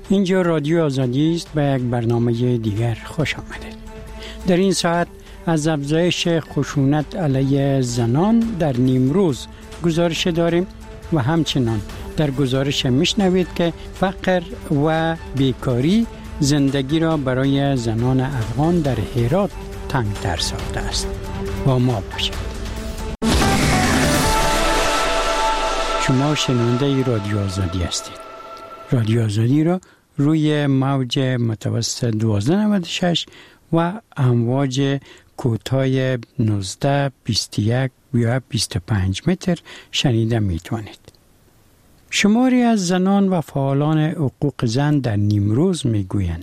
اینجا رادیو آزادی است. به یک برنامه دیگر خوش آمدید. در این ساعت از افزایش خشونت علیه زنان در نیمروز گزارش داریم و همچنان در گزارش میشنوید که فقر و بیکاری زندگی را برای زنان افغان در هرات تنگ‌تر ساخته است. با ما باشید. شما شنونده رادیو آزادی هستید. رادیو آزادی را روی موج متوسط 1296 و امواج کوتاه 19 21 و 25 متر شنیده میتوانید. شماری از زنان و فعالان حقوق زن در نیمروز میگویند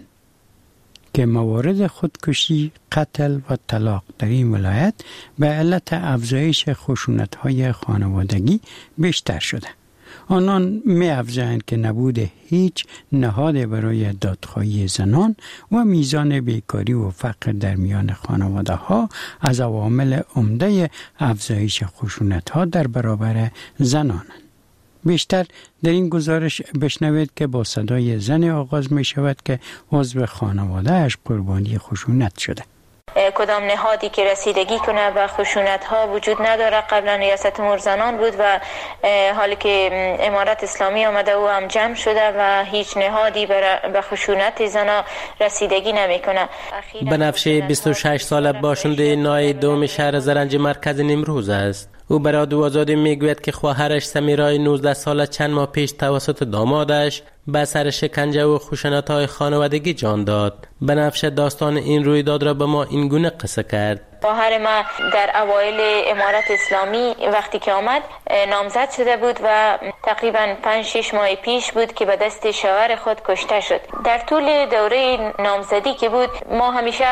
که موارد خودکشی، قتل و طلاق در این ولایت به علت افزایش خشونت‌های خانوادگی بیشتر شده. آنان می‌افزایند که نبود هیچ نهاد برای دادخواهی زنان و میزان بیکاری و فقر در میان خانواده‌ها از عوامل عمده افزایش خشونت‌ها در برابر زنانند. بیشتر در این گزارش بشنوید که با صدای زن آغاز می شود که عضو خانواده‌اش قربانی خشونت شده. کدام نهادی که رسیدگی کنه به خشونت ها وجود نداره. قبلا ریاست امور زنان بود و حالی که امارت اسلامی آمده و هم جمع شده و هیچ نهادی به خشونت زنا رسیدگی نمیکنه. بنفشه 26 ساله باشنده نای دوم شهر زرنج مرکز نیمروز است. او برای رادیو آزادی میگوید که خواهرش سمیرای 19 ساله چند ماه پیش توسط دامادش به اثر شکنجه و خشونت‌های خانوادگی جان داد. بنفشه داستان این رویداد را به ما این گونه قصه کرد. خواهر ما در اوایل امارت اسلامی وقتی که آمد نامزد شده بود و تقریبا 5-6 ماه پیش بود که به دست شوهر خود کشته شد. در طول دوره نامزدی که بود ما همیشه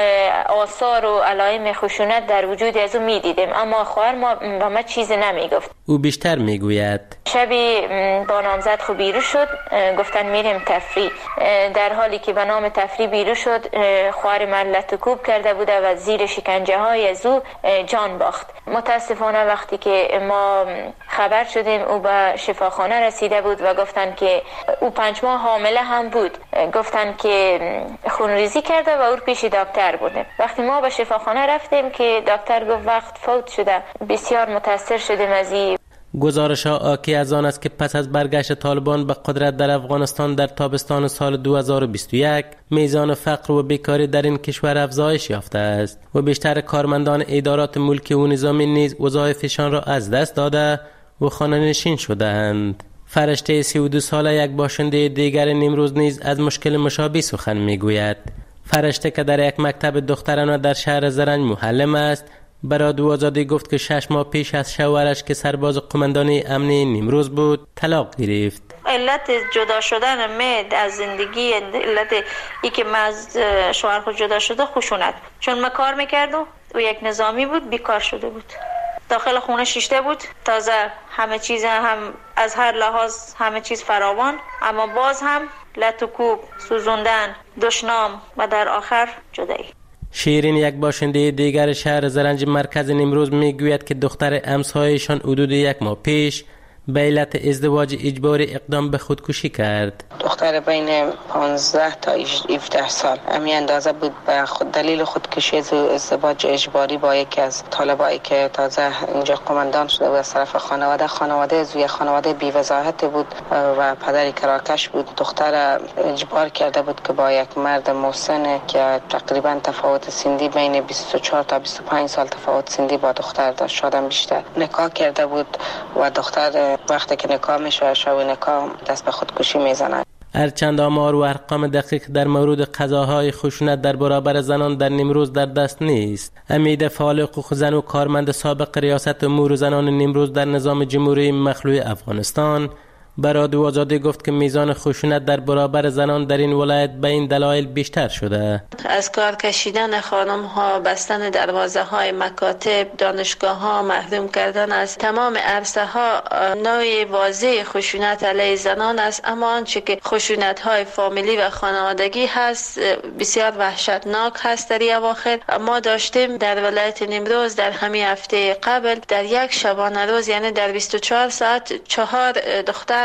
آثار و علائم خشونت در وجود از او می‌دیدیم، اما خواهر ما به ما چیزی نمیگفت. او بیشتر میگوید شبی با نامزد خود بیرون شد، گفتن میریم تفریح. در حالی که به نام تفریح بیرون شد خواهر من لطکوب کرده بوده و زیر شکنجه های از او جان باخت. متاسفانه وقتی که ما خبر شدیم او به شفاخانه رسیده بود و گفتن که او 5 ماه حامله هم بود. گفتن که خونریزی کرده و او پیش دکتر بوده. وقتی ما به شفاخانه رفتیم که دکتر گفت وقت فوت شده. بسیار متاثر شدیم از این. گزارش ها آکی از آن است که پس از برگشت طالبان به قدرت در افغانستان در تابستان سال 2021 میزان فقر و بیکاری در این کشور افزایش یافته است و بیشتر کارمندان ادارات ملکی و نظامی نیز وظایفشان را از دست داده و خانه‌نشین شده‌اند. فرشته 32 ساله یک باشنده دیگر نیمروز نیز از مشکل مشابه سخن میگوید. فرشته که در یک مکتب دخترانه در شهر زرنج معلم است برای رادیو آزادی گفت که 6 ماه پیش از شوهرش که سرباز قماندانی امنی نیمروز بود طلاق گرفت. علت جدا شدن من از زندگی، علت ای که من از شوهر خود جدا شده خشونت، چون من کار میکردم و یک نظامی بود بیکار شده بود، داخل خونه شیشته بود، تازه همه چیز هم از هر لحاظ همه چیز فراوان، اما باز هم لطکوب، سوزوندن، دشنام و در آخر جدایی. شیرین یک باشنده دیگر شهر زرنج مرکز نیمروز میگوید که دختر امسایشان حدود 1 ماه پیش به علت ازدواج اجباری اقدام به خودکشی کرد. دختر بین 15 تا 17 سال امی اندازه بود به خود دلیل خودکشی ازدواج اجباری با یکی از طالبایی که تازه اینجا قماندان شده بود از طرف خانواده زوی خانواده بی‌وضاحت بود و پدری کراکش بود. دختر اجبار کرده بود که با یک مرد مسن که تقریبا تفاوت سنی بین 24 تا 25 سال تفاوت سنی با دختر داشت، شادم بیشتر، نکاح کرده بود و دختر وقتی که نکاح میشه شب نکاح دست به خودکشی میزنه. هرچند آمار و ارقام دقیق در مورد قضاهای خشونت در برابر زنان در نیمروز در دست نیست. امید فعال حقوق زن و کارمند سابق ریاست امور زنان نیمروز در نظام جمهوری مخلوع افغانستان به رادیو آزادی گفت که میزان خشونت در برابر زنان در این ولایت به این دلایل بیشتر شده. از کار کشیدن خانم ها، بستن دروازه های مکاتب، دانشگاه ها، محروم کردن از تمام عرصه ها نوع واضح خشونت علیه زنان است. اما آنچه که خشونت های فامیلی و خانوادگی هست بسیار وحشتناک هست. در اواخر ما داشتیم در ولایت نیمروز در همین هفته قبل در یک شبانه روز، یعنی در 24 ساعت 4 دختر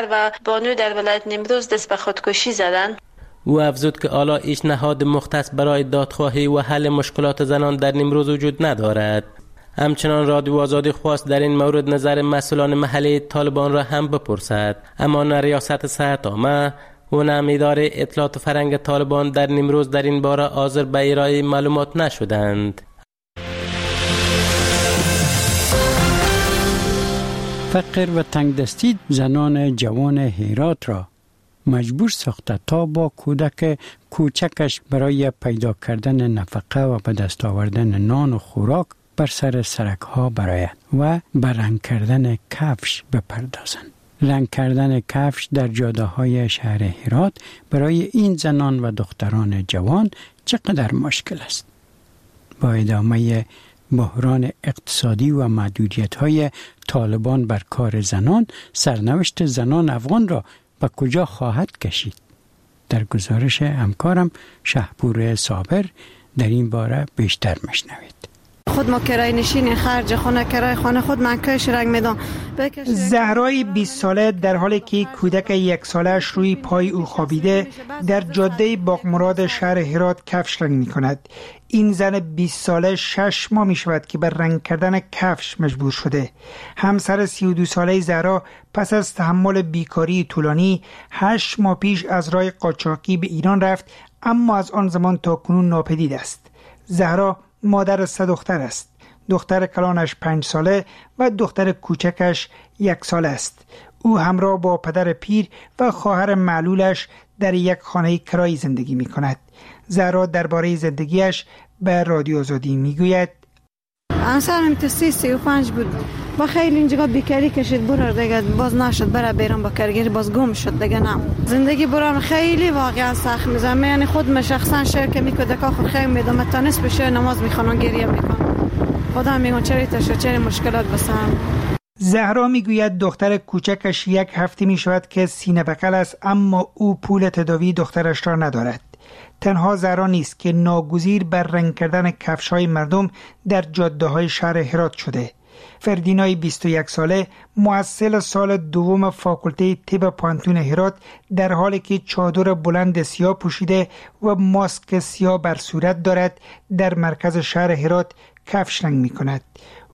دختر و بانو در ولایت نیمروز دست به خودکشی زدند. او افزود که حالا هیچ نهاد مختص برای دادخواهی و حل مشکلات زنان در نیمروز وجود ندارد. همچنان رادیو آزادی خواست در این مورد نظر مسئولان محلی طالبان را هم بپرسد، اما نه ریاست سرطامه و نه اداره اطلاعات فرهنگ طالبان در نیمروز در این باره حاضر به ارائه معلومات نشدند. فقر و تنگدستی زنان جوان هرات را مجبور ساخته تا با کودک کوچکش برای پیدا کردن نفقه و به دست آوردن نان و خوراک بر سر سرک ها برآید و به رنگ کردن کفش بپردازند. رنگ کردن کفش در جاده های شهر هرات برای این زنان و دختران جوان چقدر مشکل است. با ادامه بحران اقتصادی و محدودیت های طالبان بر کار زنان، سرنوشت زنان افغان را به کجا خواهد کشید؟ در گزارش همکارم شهپور صابر در این باره بیشتر میشنوید. خود ما کرای نشین خرج خانه کرای خانه خود من کش رنگ میدم. زهرای 20 ساله در حالی که کودک 1 سالش روی پای او خوابیده در جاده باغمراد شهر هرات کفش رنگ می کند. این زن 20 ساله 6 ماه می شود که بر رنگ کردن کفش مجبور شده. همسر 32 ساله زهرا پس از تحمل بیکاری طولانی 8 ماه پیش از راه قاچاقی به ایران رفت، اما از آن زمان تا کنون ناپدید است. زهرا مادر 3 دختر است. دختر کلانش 5 ساله و دختر کوچکش 1 ساله است. او همراه با پدر پیر و خواهر معلولش در یک خانه کرایی زندگی می کند. زهرا درباره زندگیش به رادیو آزادی می گوید: همسرم 35 بود، با خیلی اینجا بیکاری کشید، برو دیگه باز نشد، برای بیرون با کارگری باز گم شد دیگه. نه زندگی برام خیلی واقعا سخت میزنه، یعنی خود شخصا شرکت میکنه که آخر خیلی میدم تا نصف شب نماز میخوام گریه میکنم. خدا میگه چری تا چری مشکلات بسام. زهرا میگوید دختر کوچکش 1 هفته میشود که سینه بغل است، اما او پول تداوی دخترش را ندارد. تنها زهرا نیست که ناگزیر بر رنگ کردن کفش‌های مردم در جاده‌های شهر هرات شده. فردینای 21 ساله محصل سال دوم فاکولته طب پانتون هرات در حالی که چادر بلند سیاه پوشیده و ماسک سیاه بر صورت دارد در مرکز شهر هرات کفش رنگ می کند.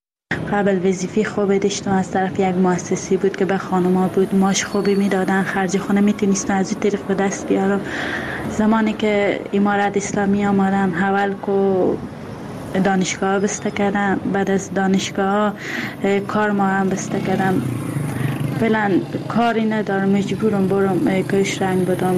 قبل وظیفه خوبی داشتم، از طرف یک مؤسسه بود که به خانوما بود، ماش خوبی میدادن، خرج خانه میتونستم از این طریق به دست بیارم. زمانی که امارت اسلامی آمدن حول کو دانشگاه بسته کردم، بعد از دانشگاه کار ما هم بسته کردم. فعلا کاری ندارم، مجبورم برم کش رنگ بدم.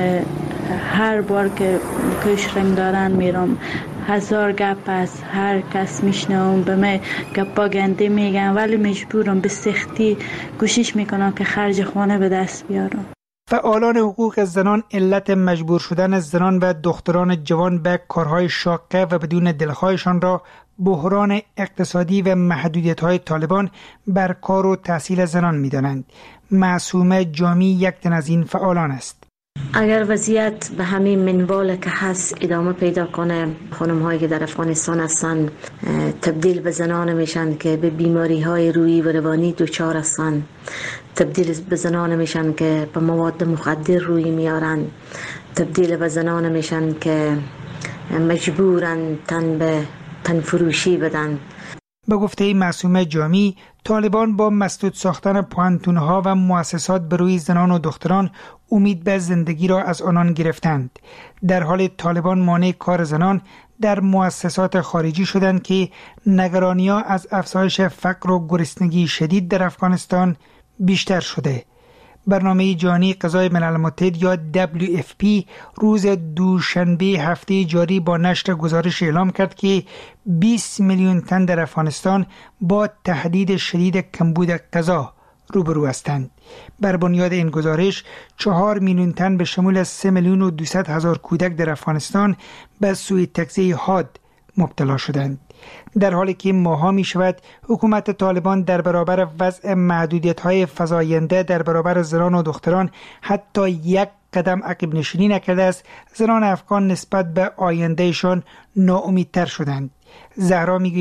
هر بار که کش رنگ دارن میرم، 1000 گپ از هر کس میشنوم، به من گپا گنده میگن، ولی مجبورم به سختی کوشش میکنم که خرج خانه به دست بیارم. فعالان حقوق زنان علت مجبور شدن زنان و دختران جوان به کارهای شاقه و بدون دلخواهشان را بحران اقتصادی و محدودیت‌های طالبان بر کار و تحصیل زنان می‌دانند. معصومه جامی یک تن از این فعالان است. اگر وضعیت به همین منوال که هست ادامه پیدا کنه، خانم هایی که در افغانستان هستن تبدیل به زنان میشن که به بیماری های روحی و روانی دچار هستن، تبدیل به زنان میشن که به مواد مخدر روی میارن، تبدیل به زنان میشن که مجبورن تن فروشی بدن. به گفته معصومه جامی، طالبان با مسدود ساختن پوانتونها و مؤسسات بروی زنان و دختران امید به زندگی را از آنان گرفتند. در حال طالبان مانع کار زنان در مؤسسات خارجی شدند که نگرانی‌ها از افزایش فقر و گرسنگی شدید در افغانستان بیشتر شده. برنامه جهانی غذای ملل متحد یا WFP روز دوشنبه هفته جاری با نشر گزارش اعلام کرد که 20 میلیون تن در افغانستان با تهدید شدید کمبود غذا روبرو هستند. بر بنیاد این گزارش 4 میلیون تن به شمول 3,200,000 کودک در افغانستان به سوء تغذیه حاد مبتلا شدند. در حالی که ماها می شود حکومت طالبان در برابر وضع محدودیت‌های فزاینده در برابر زنان و دختران حتی یک قدم عقب نشینی نکرده است، زنان افغان نسبت به آیندهشان ناامیدتر شدند. زهرا می گوید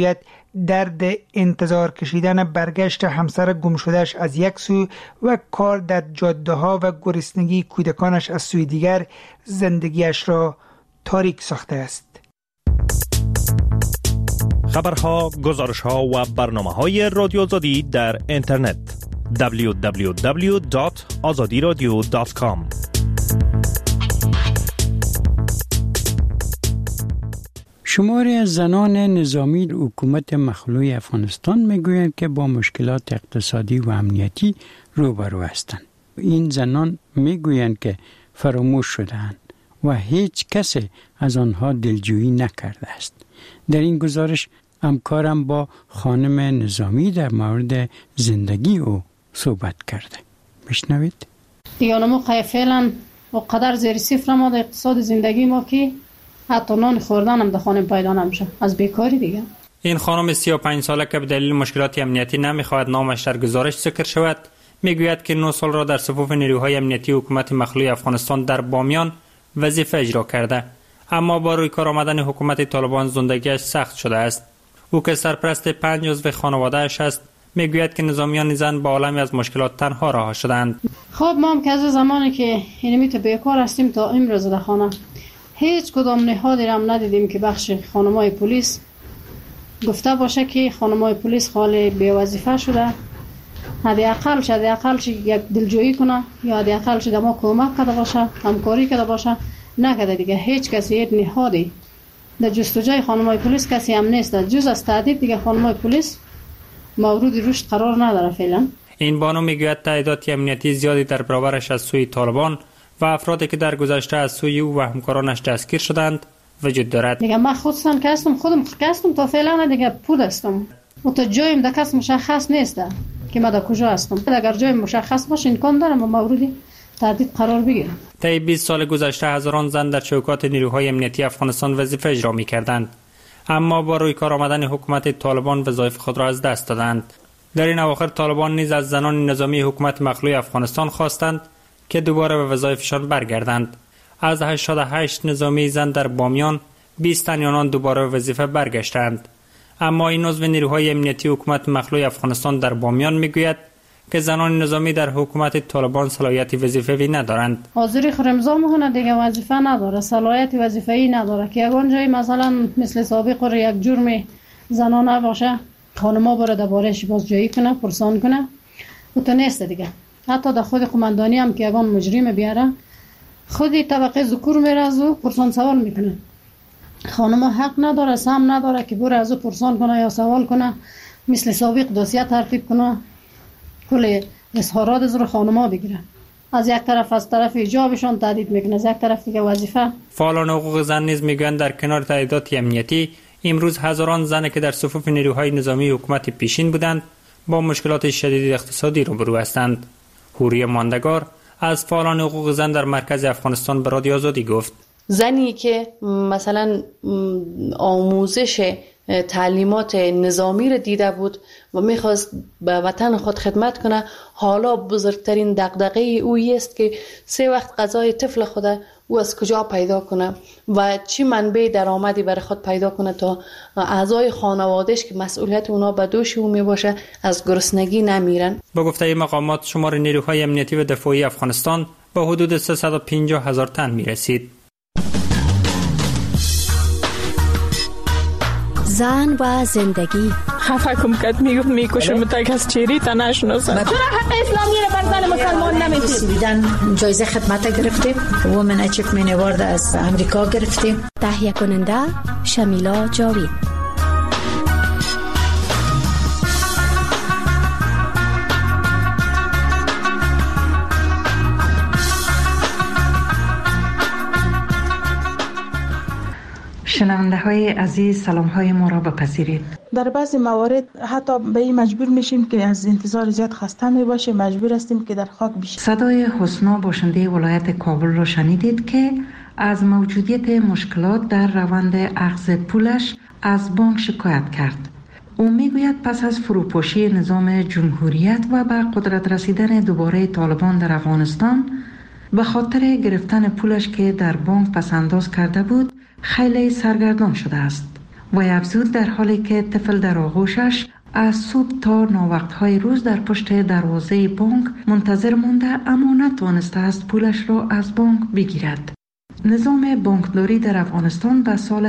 درد انتظار کشیدن برگشت همسر گمشدهش از یک سو و کار در جاده ها و گرسنگی کودکانش از سوی دیگر زندگیش را تاریک ساخته است. خبرها، گزارشها و برنامه‌های رادیو آزادی در اینترنت www.azadiradio.com. شماری از زنان نظامی حکومت مخلوع افغانستان میگویند که با مشکلات اقتصادی و امنیتی روبرو هستند. این زنان میگویند که فراموش شده‌اند و هیچ کسی از آنها دلجویی نکرده است. در این گزارش همکارم با خانم نظامی در مورد زندگی او صحبت کرده. بشنوید. دیگه ما فعلا و قدر زیر صفر ما در اقتصاد زندگی ما که حتی نان خوردن هم در خانه پیدا نمیشه از بیکاری دیگه. این خانم 35 ساله که به دلیل مشکلات امنیتی نمیخواهد نامش در گزارش ذکر شود، میگوید که 9 سال را در صفوف نیروهای امنیتی حکومت مخلوع افغانستان در بامیان وظیفه اجرا کرده، اما با روی کار آمدن حکومت طالبان زندگیش سخت شده است. او که سرپرست 5 عضو خانواده‌اش است، میگوید که نظامیان زن با عالمی از مشکلات تنها رها شدند. خب ما هم که از زمانی که اینمی تو بیکار هستیم تا امروز در خانه هیچ کدام نهادی را هم ندیدیم که بخش خانمای پلیس گفته باشه که خانمای پلیس خالی بی وظیفه شده، حداقل یک دلجویی کنه یا حداقل ما کمک کرده باشه، همکاری کرده باشه. نکرده دیگه. هیچ کسی یک نهادی در جستجوی خانمای پلیس کسی هم نیست. جز از تعدید دیگه خانمای پلیس مورد رشد قرار نداره فعلا. این بانو میگوید تعداد امنیتی زیادی در برابرش از سوی طالبان و افرادی که در گذشته از سوی او و همکارانش دستگیر شدند وجود دارد. دیگه من خودم کستم تا فعلا دیگه پود هستم و تا جایم در کس مشخص نیست که من در کجا هستم. اگر جای مشخص باشه امکان دارم با موردی تهدید قرار بگیرم. طی 20 سال گذشته هزاران زن در چوکات نیروهای امنیتی افغانستان وظیفه اجرا می‌کردند، اما با روی کار آمدن حکومت طالبان وظایف خود را از دست دادند. در این اواخر طالبان نیز از زنان نظامی حکومت مخلوع افغانستان خواستند که دوباره به وظایفشان برگردند. از 88 نظامی زن در بامیان 20 تن آنان دوباره به وظیفه برگشتند، اما این عضو نیروهای امنیتی حکومت مخلوع افغانستان در بامیان میگوید که زنان نظامی در حکومت طالبان صلاحیت وظیفه‌ای ندارند. حاضری خرمزا میکنه دیگه وظیفه نداره، صلاحیت وظیفه‌ای نداره که یگان جایی مثلا مثل سابق رو یک جرم زنانه باشه خانم‌ها بره درباره‌اش بازجویی کنه، پرسان کنه، و تو نیست دیگه. حتی در خود قماندانی هم که یگان مجرم بیاره خودی طبقه ذکور میره از او پرسان سوال میکنه. خانم‌ها حق نداره، سهم نداره که بره از او پرسان کنه یا سوال کنه، مثل سابق دوسیه ترتیب کنه، کل اظهارات از رو خانم‌ها بگیره. از یک طرف از طرف ایجابشون تهدید میکنه، از یک طرف دیگه وظیفه. فعالان حقوق زن نیز میگن در کنار تعداد امنیتی امروز هزاران زن که در صفوف نیروهای نظامی حکومت پیشین بودند با مشکلات شدید اقتصادی روبرو هستند. حوری ماندگار از فعالان حقوق زن در مرکز افغانستان به رادیو آزادی گفت: زنی که مثلا آموزش تعلیمات نظامی را دیده بود و میخواست به وطن خود خدمت کنه، حالا بزرگترین دغدغه او است که 3 وقت غذای طفل خود او از کجا پیدا کنه و چی منبع درآمدی برای خود پیدا کنه تا اعضای خانوادهش که مسئولیت اونا به دوش او میباشه از گرسنگی نمیرن. با گفته مقامات شمار نیروهای امنیتی و دفاعی افغانستان به حدود 350,000 تن میرسید. زن و زندگی. خفه کم کد میگفت میکشم تک از چیری تا نشناسم. چرا حق اسلامی رو بر زن مسلمان نمیدید؟ جایزه خدمت گرفتیم، وومن اچیومنت اوارد از امریکا گرفتیم. تهیه کننده شمیلا جاوید. شنونده های عزیز، سلام های ما را بپذیرید. در بعضی موارد حتی به این مجبور میشیم که از انتظار زیاد خسته می باشیم، مجبور هستیم که در خاک بشیم. صدای حسنا باشنده ولایت کابل را شنیدید که از موجودیت مشکلات در روند اخذ پولش از بانک شکایت کرد. او میگوید پس از فروپاشی نظام جمهوریت و به قدرت رسیدن دوباره طالبان در افغانستان به خاطر گرفتن پولش که در بانک پسنداز کرده بود خیلی سرگردان شده است. و افزود در حالی که طفل در آغوشش از صبح تا ناوقت‌های روز در پشت دروازه بانک منتظر مانده اما نتوانسته است پولش را از بانک بگیرد. نظام بانکداری در افغانستان به سال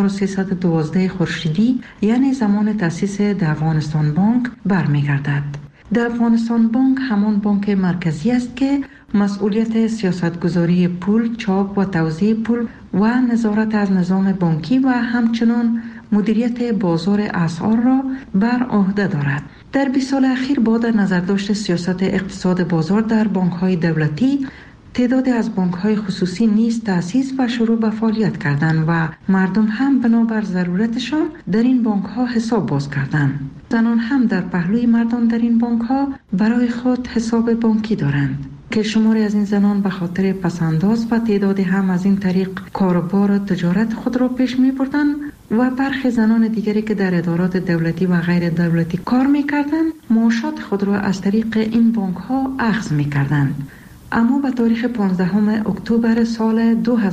1312 خورشیدی یعنی زمان تأسیس افغانستان بانک برمیگردد. افغانستان بانک همان بانک مرکزی است که مسئولیت سیاستگذاری پول، چاپ و توزیع پول و نظارت از نظام بانکی و همچنان مدیریت بازار اسعار را بر عهده دارد. در 20 سال اخیر با در نظر داشت سیاست اقتصاد بازار در بانک‌های دولتی، تعدادی از بانک‌های خصوصی نیز تأسیس و شروع به فعالیت کردند و مردم هم بنابر ضرورتشان در این بانک‌ها حساب باز کردند. زنان هم در پهلوی مردان در این بانک‌ها برای خود حساب بانکی دارند که شماری از این زنان به خاطر پسنداز و تعدادی هم از این طریق کاروبار و تجارت خود را پیش می‌بردند و برخی زنان دیگری که در ادارات دولتی و غیر دولتی کار می‌کردند معاشات خود را از طریق این بانک‌ها اخذ می‌کردند. اما به تاریخ 15 اکتبر سال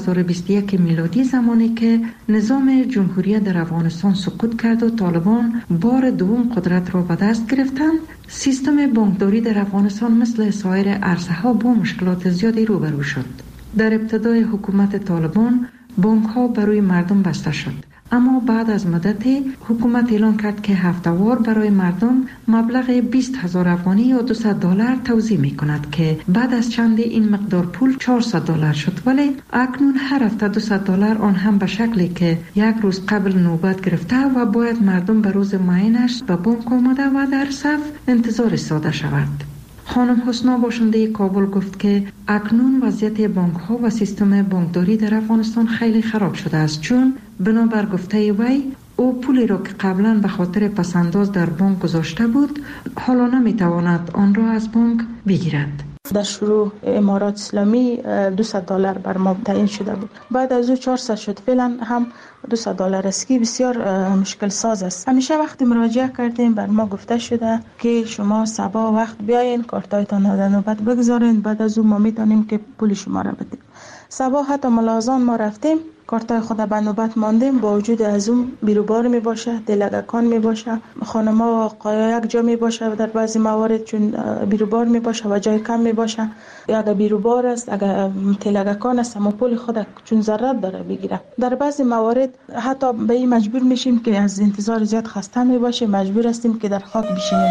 2021 میلادی، زمانی که نظام جمهوریت در افغانستان سقوط کرد و طالبان بار دوم قدرت را به دست گرفتند، سیستم بانکداری در افغانستان مثل سایر عرصه‌ها با مشکلات زیادی روبرو شد. در ابتدای حکومت طالبان بانک‌ها برای مردم بسته شد، اما بعد از مدتی حکومت اعلان کرد که هفته‌وار برای مردم مبلغ 20,000 افغانی یا $200 توزیع می کند که بعد از چند این مقدار پول $400 شد، ولی اکنون هر هفته $200 آن هم به شکلی که یک روز قبل نوبت گرفته و باید مردم به روز معینش به بانک آمده و در صف انتظار ایستاده شود. خانم حسنا باشنده کابل گفت که اکنون وضعیت بانک ها و سیستم بانکداری در افغانستان خیلی خراب شده است، چون بنابر گفته وی او پولی را که قبلا به خاطر پسنداز در بانک گذاشته بود حالا نمیتواند آن را از بانک بگیرد. در شروع امارات اسلامی $200 بر ما تعیین شده بود، بعد از او 400 شد. فعلا هم $200 است که بسیار مشکل ساز است. همیشه وقتی مراجعه کردیم بر ما گفته شده که شما صبح وقت بیاین کارتایتان را در نوبت بگذارین، بعد از او ما میتونیم که پول شما را بدیم. صبح حتی ملازان ما رفتیم کارتای خود به نوبت ماندیم، با وجود از اون بیروبار می باشه، دلگکان می باشه، خانما و آقایا یک جا می باشه در بعضی موارد، چون بیروبار می باشه و جای کم می باشه. اگر بیروبار است، اگر تلگکان است، اما پول خود چون ضرورت داره بگیره. در بعضی موارد حتی به این مجبور میشیم که از انتظار زیاد خسته می باشیم، مجبور هستیم که در خاک بشینیم.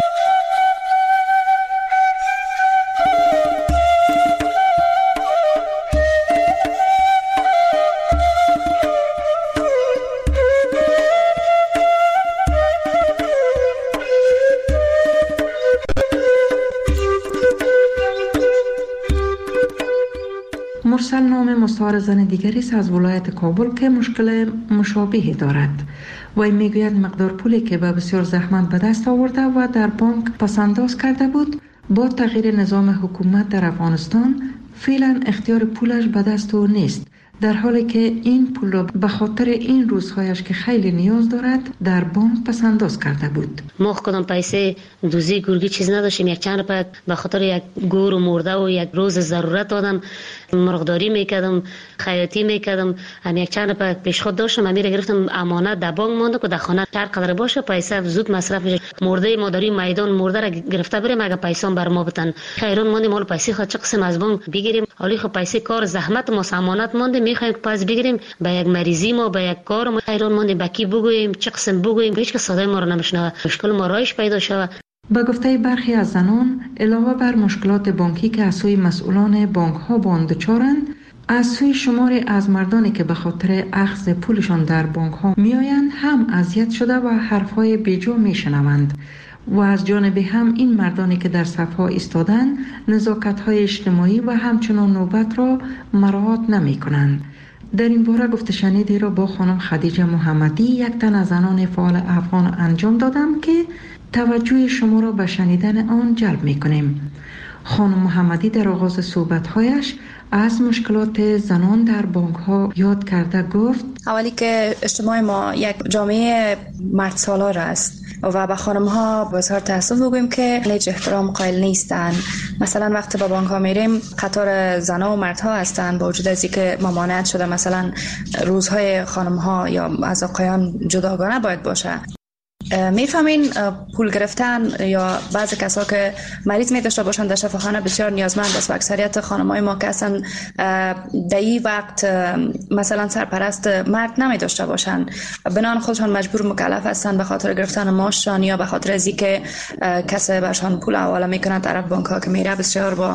مرسل نام مستعار زن دیگری است از ولایت کابل که مشکل مشابهی دارد. وی میگوید مقدار پولی که به بسیار زحمت به دست آورده و در بانک پسنداز کرده بود، با تغییر نظام حکومت در افغانستان فعلا اختیار پولش به دست او نیست، در حالی که این پول را به خاطر این روزهایش که خیلی نیاز دارد در بانک پسنداز کرده بود. ما کدام پیسه دوزی گرگی چیز نداشتیم، یک چند روپیه به خاطر یک گور مرده و یک روز ضرورت آدم مرغداری میکردم، خیاطی میکردم، هم یک چند روپیه پیش خود داشتم، امیر گرفتم امانت در بانک مونده که در خانه هر قدر باشه پیسه زود مصرف میشه. مرده مادری میدان مرده را گرفته بریم اگه پیسه بر ما بتن، خیرون مونده مال پیسه خود چه قسم از بانک بگیریم، حالی خب پیسه کار زحمت ما امانت مونده میخوایم پس بگیریم به یک مریضی ما به یک کار ما خیرون مونده به کی بگوییم چه قسم بگوییم، هیچ کس صدای ما رو نمیشنوه، مشکل ما رایش پیدا شود. به گفته برخی از زنان، علاوه بر مشکلات بانکی که از سوی مسئولان بانک ها با آن دچارند، از سوی شماری از مردانی که به خاطر اخذ پولشان در بانک ها میآیند هم اذیت شده و حرفهای بیجا میشنوند و از جانب هم این مردانی که در صفها ایستادند نزاکت‌های اجتماعی و همچنان نوبت را مراعات نمی‌کنند. در این باره گفته شنیدی را با خانم خدیجه محمدی، یک تن از زنان فعال افغان انجام دادم که توجه شما را به شنیدن آن جلب می‌کنیم. خانم محمدی در آغاز صحبت‌هایش از مشکلات زنان در بانک‌ها یاد کرده گفت: اولی که اجتماع ما یک جامعه مرد سالار است و به خانم ها بسیار تاسف بگویم که هیچ احترام قائل نیستن. مثلا وقتی به بانک ها میریم قطار زنها و مردها هستن، با وجود از اینکه ممانعت شده مثلا روزهای خانم ها یا از آقایان جداگانه باید باشه. میفهمین پول گرفتن یا بعضی کسا که مریض می داشته باشند در شفاخانه بسیار نیازمند است و اکثریت خانم‌های ما که هستن در این وقت مثلا سرپرست مرد نمی داشته باشند، بنان خودشان مجبور مکلف هستند به خاطر گرفتن معاششان یا به خاطر از اینکه کسی برشان پول حواله میکنه. طرف بانک ها که میره بسیار با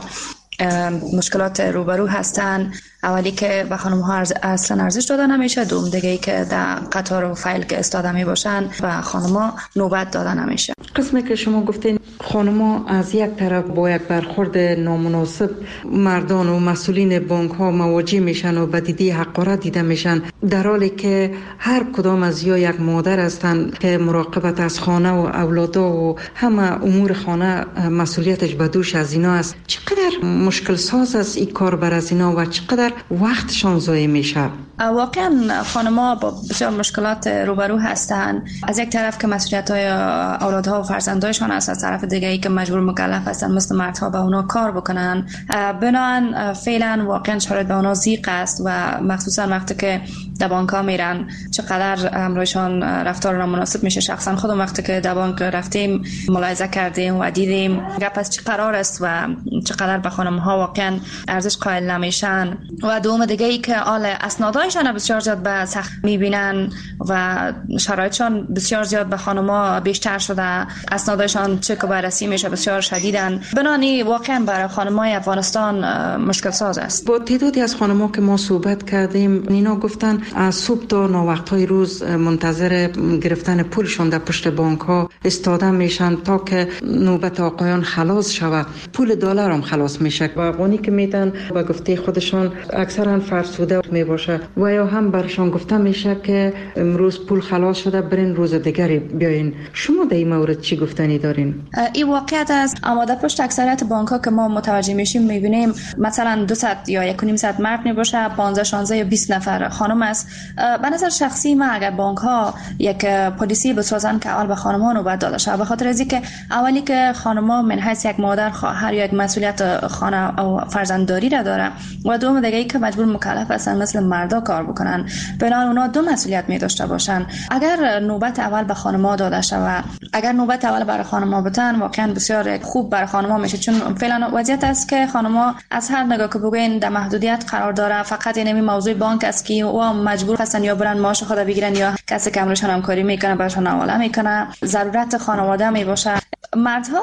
مشکلات روبرو هستن. اولی که به خانم ها اصلا ارزش داده نمیشه، دوم دیگه ای که در قطار و فایل که استاده می باشن و خانم ها نوبت داده نمیشه. قسمی که شما گفتین خانم ها از یک طرف با یک برخورد نامناسب مردان و مسئولین بانک ها مواجه میشن و بدیدی حقارت دیده میشن، در حالی که هر کدام از یا یک مادر هستن که مراقبت از خانه و اولادا و همه امور خانه مسئولیتش به دوش از اینا است. چقدر مشکل ساز است این کار بر از اینا و چقدر وقتشان ضایع میشه؟ واقعا خانم‌ها با بسیار مشکلات روبرو هستن. از یک طرف که مسئولیت‌های اولادها و فرزندایشان است، از طرف دیگه ای که مجبور مکلف هستن مثل مردها به اونا کار بکنن. بنابراین فعلا واقعا شرایط به اونا ضیق است و مخصوصا وقتی که در بانک‌ها میرن چقدر امروزشان رفتار نامناسب میشه. شخصا خودم وقتی که در بانک رفتیم ملاحظه کردیم و دیدیم گپ از چه قرار است و چقدر به خانم‌ها واقعا ارزش قائل نمیشن. و دوم دیگه ای که آل اسنادایشان بسیار زیاد به سخت میبینن و شرایطشان بسیار زیاد به خانم‌ها بیشتر شده. اسنادایشان چک و بررسی میشه بسیار شدیدن. بنانی واقعا برای خانم‌های افغانستان مشکل ساز است. با تعدادی از خانم‌ها که ما صحبت کردیم اینا گفتن از صبح تا ناوقت‌های روز منتظر گرفتن پولشون در پشت بانک‌ها استاده میشن تا که نوبت آقایان خلاص شود. پول دلار هم خلاص میشه و افغانی که میدن با گفته خودشان اکثرا فرسوده می باشه و یا هم برشان گفته میشه که امروز پول خلاص شده برین روز دیگری بیاین. شما در این مورد چی گفتنی دارین؟ این واقعیت است، اما در پشت اکثریت بانک ها که ما متوجه میشیم میبینیم مثلا 200 یا 1.5 مرد می باشه، 15 16 یا 20 نفر خانم است. به نظر شخصی من اگر بانک ها یک پلیسی بسازن که اول به خانم ها نوبت داده شه، به خاطر از اینکه اولی که خانم ها من حیث یک مادر خواهر یا یک مسئولیت خانه و فرزندداری را داره و دوم دیگه ای که مجبور مکلف هستن مثل مردا کار بکنن. بنابراین اونا دو مسئولیت می داشته باشن. اگر نوبت اول به خانم‌ها داده شود، اگر نوبت اول برای خانم‌ها بتن واقعا بسیار خوب برای خانم‌ها میشه، چون فعلا وضعیت است که خانم‌ها از هر نگاه که بگوین در محدودیت قرار داره. فقط این موضوع بانک است که و مجبور هستن یا برن معاش خود بگیرن یا کسی که امروزشان همکاری میکنه براشون حواله میکنه. ضرورت خانواده می باشه. مردها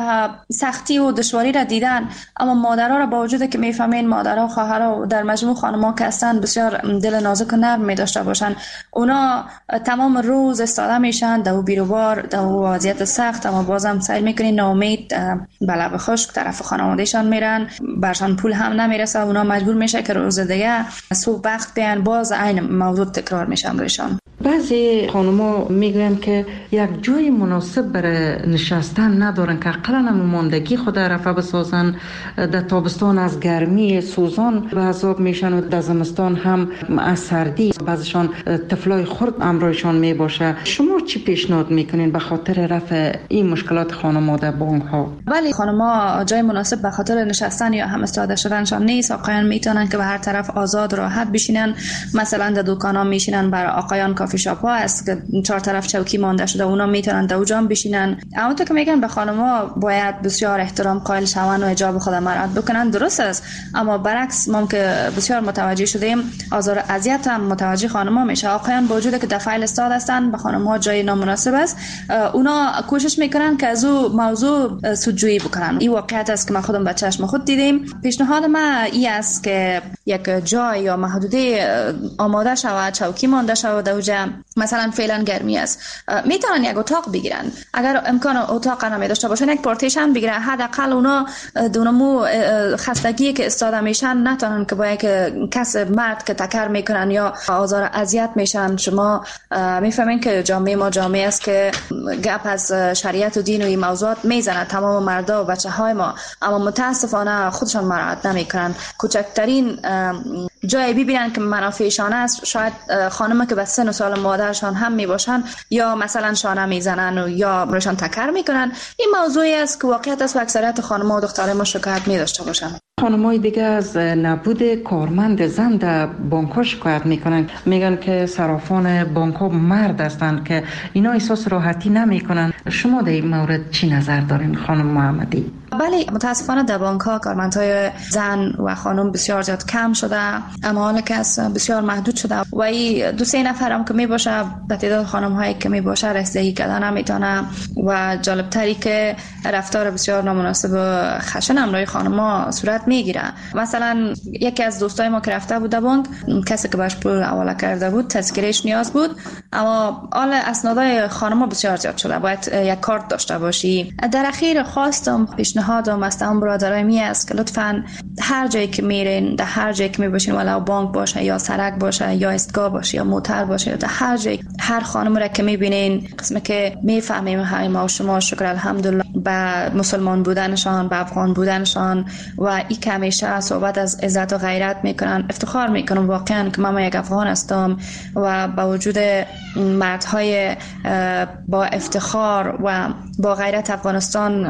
سختی و دشواری را دیدن، اما مادرها را با وجود که میفهمین مادرها و خواهرها در مجموع خانم‌ها که هستن بسیار دل نازک و نرم می داشته باشن، اونا تمام روز استاده میشن در بیروبار در وضعیت سخت، اما بازم سعی میکنین ناامید به لب خشک طرف خانوادهشان میرن، برشان پول هم نمیرسه. اونا مجبور میشه که روز دیگه صبح وقت بیان باز عین موضوع تکرار میشن برشان. بعضی خانم‌ها میگن که یک جای مناسب برای نشستن ندارن که اقلا ماندگی خود رفع بسازن. در تابستان از گرمی سوزان به عذاب میشن و در زمستان هم از سردی. بعضیشان طفلای خرد امرایشان می باشه. شما چی پیشنهاد میکنین به خاطر رفع این مشکلات خانم‌ها در بانک ها؟ ولی خانم‌ها جای مناسب به خاطر نشستن یا هم استاده شدنشان نیست. آقایان میتونن که به هر طرف آزاد راحت بشینن، مثلا در دکانا میشینن. برای آقایان کافی شاپ ها هست که 4 طرف چوکی مانده شده، اونا میتونن در اونجا بشینن. اما تو که میگن به خانم‌ها باید بسیار احترام قائل شون و حجاب خود مراعات بکنن، درست است، اما برعکس ما که بسیار متوجه شدیم آزار اذیت هم متوجه خانم‌ها میشه. آقایان با وجود که در فایل استاد هستن به خانم‌ها جای نامناسب است، اونا کوشش میکنن که از او موضوع سودجویی بکنن. این واقعیت است که ما خودم به چشم خود دیدیم. پیشنهاد من این است که یک جای یا محدوده آماده شود، چوکی مانده شود در اونجا. مثلا فعلا گرمی است، میتونن یک اتاق بگیرن. اگر امکان اتاق نمی داشته باشن یک پارتیشن بگیرن، حداقل اونا دونمو خستگی که استاده میشن نتونن که با یک کس مرد که تکر میکنن یا آزار اذیت میشن. شما میفهمین که جامعه ما جامعه است که گپ از شریعت و دین و این موضوعات میزنه تمام مردا و بچه های ما، اما متاسفانه خودشان مراعات نمیکنن. کوچکترین جای ببینن که منافعشان است، شاید خانم که به سن و سال مادرشان هم می باشن یا مثلا شانه میزنن و یا روشان تکر میکنن. این موضوعی است که واقعیت است و اکثریت خانم‌ها و دخترای ما شکایت می داشته باشن. خانم‌های دیگه از نبود کارمند زن در بانک‌ها شکایت میکنن، میگن که صرافان بانک‌ها مرد هستند که اینا احساس راحتی نمیکنن. شما در این مورد چی نظر دارین خانم محمدی؟ بله، متاسفانه در بانک‌ها کارمندهای زن و خانم بسیار زیاد کم شده، اعمال کس بسیار محدود شده و این 2-3 نفر هم که می باشه به تعداد خانم‌هایی که می باشه رسیدگی کردن نمیتونه و جالب‌تری که رفتار بسیار نامناسب و خشن امروی خانم‌ها صورت میگیره. مثلا یکی از دوستای ما که رفته بود بانک، کسی که باش پول حواله کرده بود تذکرهش نیاز بود، اما حال اسنادای خانم‌ها بسیار زیاد شده، باید یک کارت داشته باشی. در اخیر خواستم پیشنهادم از تمام برادرای می است که لطفاً هر جایی که میرین، در هر جایی که میباشین، ولو بانک باشه یا سرک باشه یا ایستگاه باشه یا موتر باشه، در هر جایی هر خانم را که میبینین، قسمه که میفهمیم همه ما و شما شکر الحمدلله به مسلمان بودنشان، به افغان بودنشان و این که همیشه صحبت از عزت و غیرت میکنن، افتخار میکنم واقعا که من یک افغان هستم و با وجود مردهای با افتخار و با غیرت افغانستان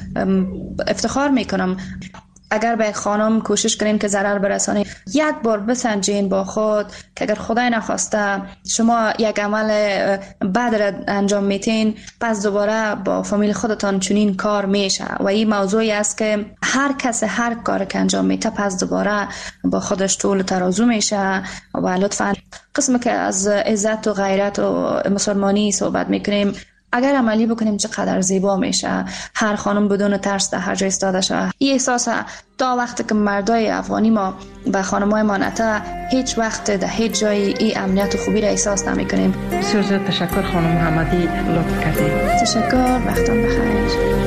افتخار میکنم. اگر به خانم کوشش کنین که ضرر برسانه، یک بار بسنجین با خود که اگر خدای نخواسته شما یک عمل بد را انجام میتین، پس دوباره با فامیل خودتان چنین کار میشه و این موضوعی است که هر کس هر کار که انجام میته پس دوباره با خودش طول ترازو میشه و لطفاً قسم که از عزت و غیرت و مسلمانی صحبت میکنیم اگر عملی بکنیم چقدر زیبا میشه. هر خانم بدون ترس در هر جای ایستاده شه. این احساس تا وقتی که مردای افغانی ما و خانمای ما نته، هیچ وقت در هیچ جای این امنیت و خوبی را احساس نمیکنیم. بسیار زیاد تشکر خانم محمدی، لطف کردید. تشکر، وقتتون بخیر.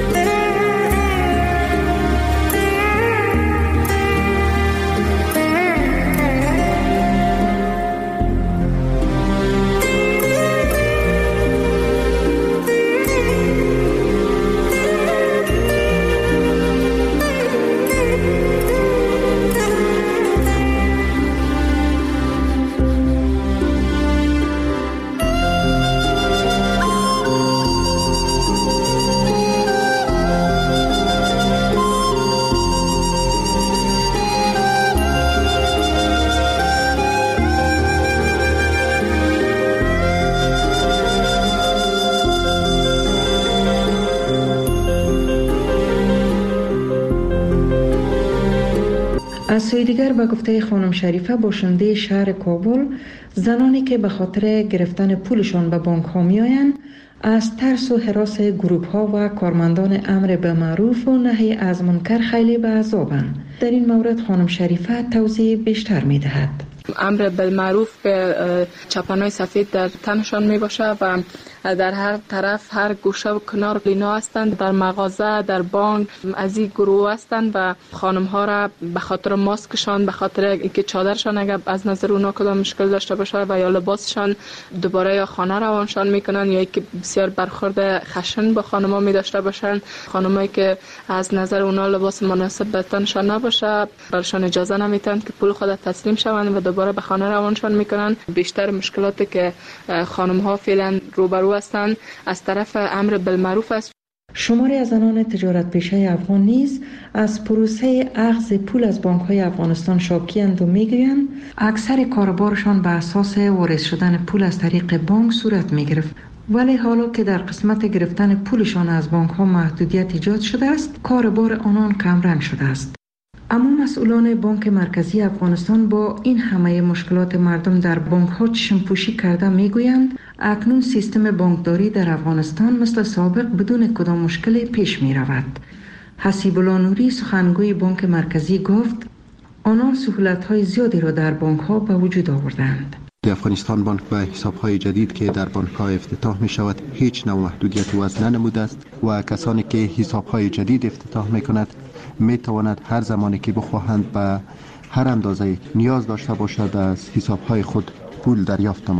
از سوی دیگر به گفته خانم شریفه باشنده شهر کابل، زنانی که به خاطر گرفتن پولشان به بانک ها می آیند از ترس و هراس گروپ ها و کارمندان امر بالمعروف و نهی از منکر خیلی به عذابند. در این مورد خانم شریفه توضیح بیشتر می دهد. امر بالمعروف به چپنای سفید در تنشان می باشه و در هر طرف هر گوشه و کنار لینا هستند، در مغازه، در بانک از این گروه هستند و خانم ها را به خاطر ماسکشان، به خاطر اینکه چادرشان اگر از نظر اونا کدام مشکل داشته باشه و یا لباسشان دوباره یا خانه روانشان میکنن یا اینکه بسیار برخورد خشن با خانم ها می داشته باشند. خانمایی که از نظر اونا لباس مناسب به تنشان نباشه برشان اجازه نمیتن که پول خود تسلیم شوند و دوباره به خانه روانشان میکنن. بیشتر مشکلاتی که خانم ها فعلا روبرو هستند از طرف امر بالمعروف است. شماری از زنان تجارت پیشه افغان نیز از پروسه اخذ پول از بانک های افغانستان شاکی‌اند و میگویند اکثر کاربارشان به اساس وارد شدن پول از طریق بانک صورت میگرفت، ولی حالا که در قسمت گرفتن پولشان از بانک ها محدودیت ایجاد شده است، کاربار آنان کمرنگ شده است. اما مسئولان بانک مرکزی افغانستان با این همه مشکلات مردم در بانک ها چشم‌پوشی کرده میگویند اکنون سیستم بانکداری در افغانستان مثل سابق بدون کدام مشکلی پیش می رود. حسیب الله نوری سخنگوی بانک مرکزی گفت آنان سهولت‌های زیادی را در بانک ها به وجود آوردند. افغانستان بانک به حساب‌های جدید که در بانک‌ها افتتاح می‌شود هیچ نوع محدودیت وضع ننموده است و کسانی که حساب‌های جدید افتتاح می‌کنند می‌توانند هر زمانی که بخواهند به هر اندازه نیاز داشته باشد از حساب‌های خود پول دریافت نماید.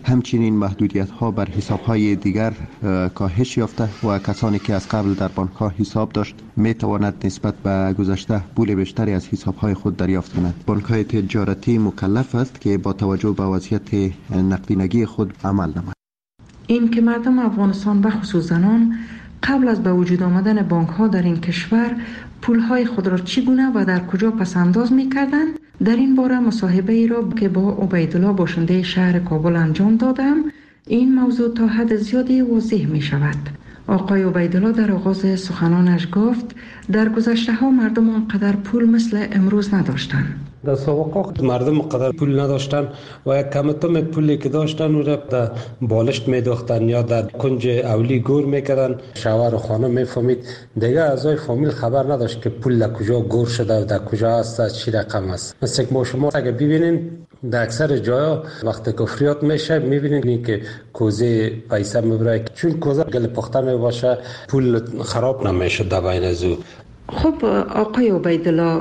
همچنین محدودیت ها بر حساب های دیگر کاهش یافته و کسانی که از قبل در بانک ها حساب داشت می تواند نسبت به گذشته پول بیشتری از حساب های خود دریافت کند. بانک های تجارتی مکلف است که با توجه به وضعیت نقدینگی خود عمل نماید. این که مردم افغانستان به خصوص زنان قبل از به وجود آمدن بانک ها در این کشور پول های خود را چگونه و در کجا پسنداز می کردند، در این باره مصاحبه ای را که با عبیدالله باشنده شهر کابل انجام دادم، این موضوع تا حد زیادی واضح می شود. آقای عبیدالله در آغاز سخنانش گفت در گذشته ها مردم آنقدر پول مثل امروز نداشتند. در سابقه مردم قدر پول نداشتن و یک کمتم پولی که داشتن او را در بالشت میداختن یا در کنج اولی گور میکردن. شوهر و خانم میفهمید، دیگه اعضای فامیل خبر نداشت که پول در کجا گور شده و در کجا است، از چی رقم است. مثل که ما شما اگه ببینین در اکثر جاها وقتی کفریات میشه میبینین که کوزه پیسه میبره، چون کوزه گل پخته میباشه پول خراب نمیشه در بین زو. خب آقای عبیدالله،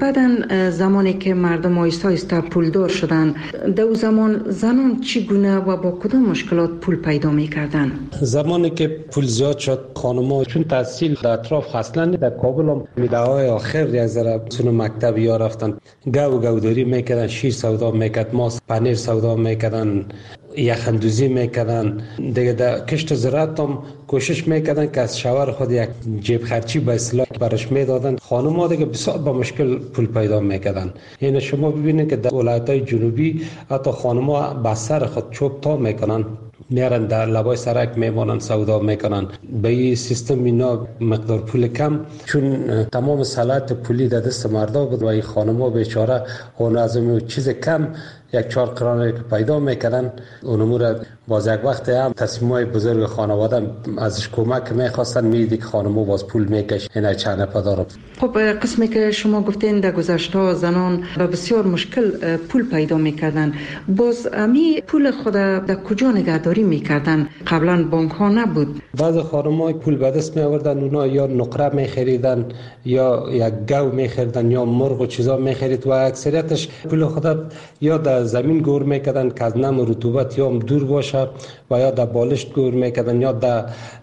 بعدن زمانی که مردم آیسته آیسته پولدار شدن، در زمان زنان چگونه و با کدام مشکلات پول پیدا میکردن؟ زمانی که پول زیاد شد خانم‌ها چون تحصیل در اطراف اصلا در کابل هم میده‌های آخر یک ذره سن مکتب یا رفتن گوداری میکردن، شیر سودا میکرد، ماست پنیر سودا میکردن، یخندوزی میکردن. دیگه در کشت زراعت هم کوشش میکردن که از شوهر خود یک جیب خرچی به اصطلاح برش میدادن. خانم‌ها دیگه بسیار با مشکل پول پیدا میکردن. یعنی شما ببینید که در ولایت‌های جنوبی حتی خانم‌ها با سر خود چوب تا میکنن، میارن در لبای سرک میمانن سودا میکنن. به این سیستم اینا مقدار پول کم، چون تمام صلاحیت پولی در دست مردا بود و این خانم‌ها بیچاره اون از اون چیز کم یک 4 قرانه که پیدا میکردن اونمو را باز یک وقت هم تصمیمای بزرگ خانواده ازش کمک میخواستن، میدید که خانمو باز پول میکش اینا چند پدارم. خب قسمی که شما گفتین در گذشته زنان به بسیار مشکل پول پیدا میکردن، باز امی پول خود در کجا نگهداری میکردن؟ قبلا بانک ها نبود. بعض خانم‌ها پول به دست میآوردن، اونا یا نقره میخریدن یا یک گاو میخریدن یا مرغ و چیزا میخرید و اکثریتش پول خود یا در زمین گور میکردن که از نم رطوبت یا دور باشه و یا در بالشت گور میکردن یا در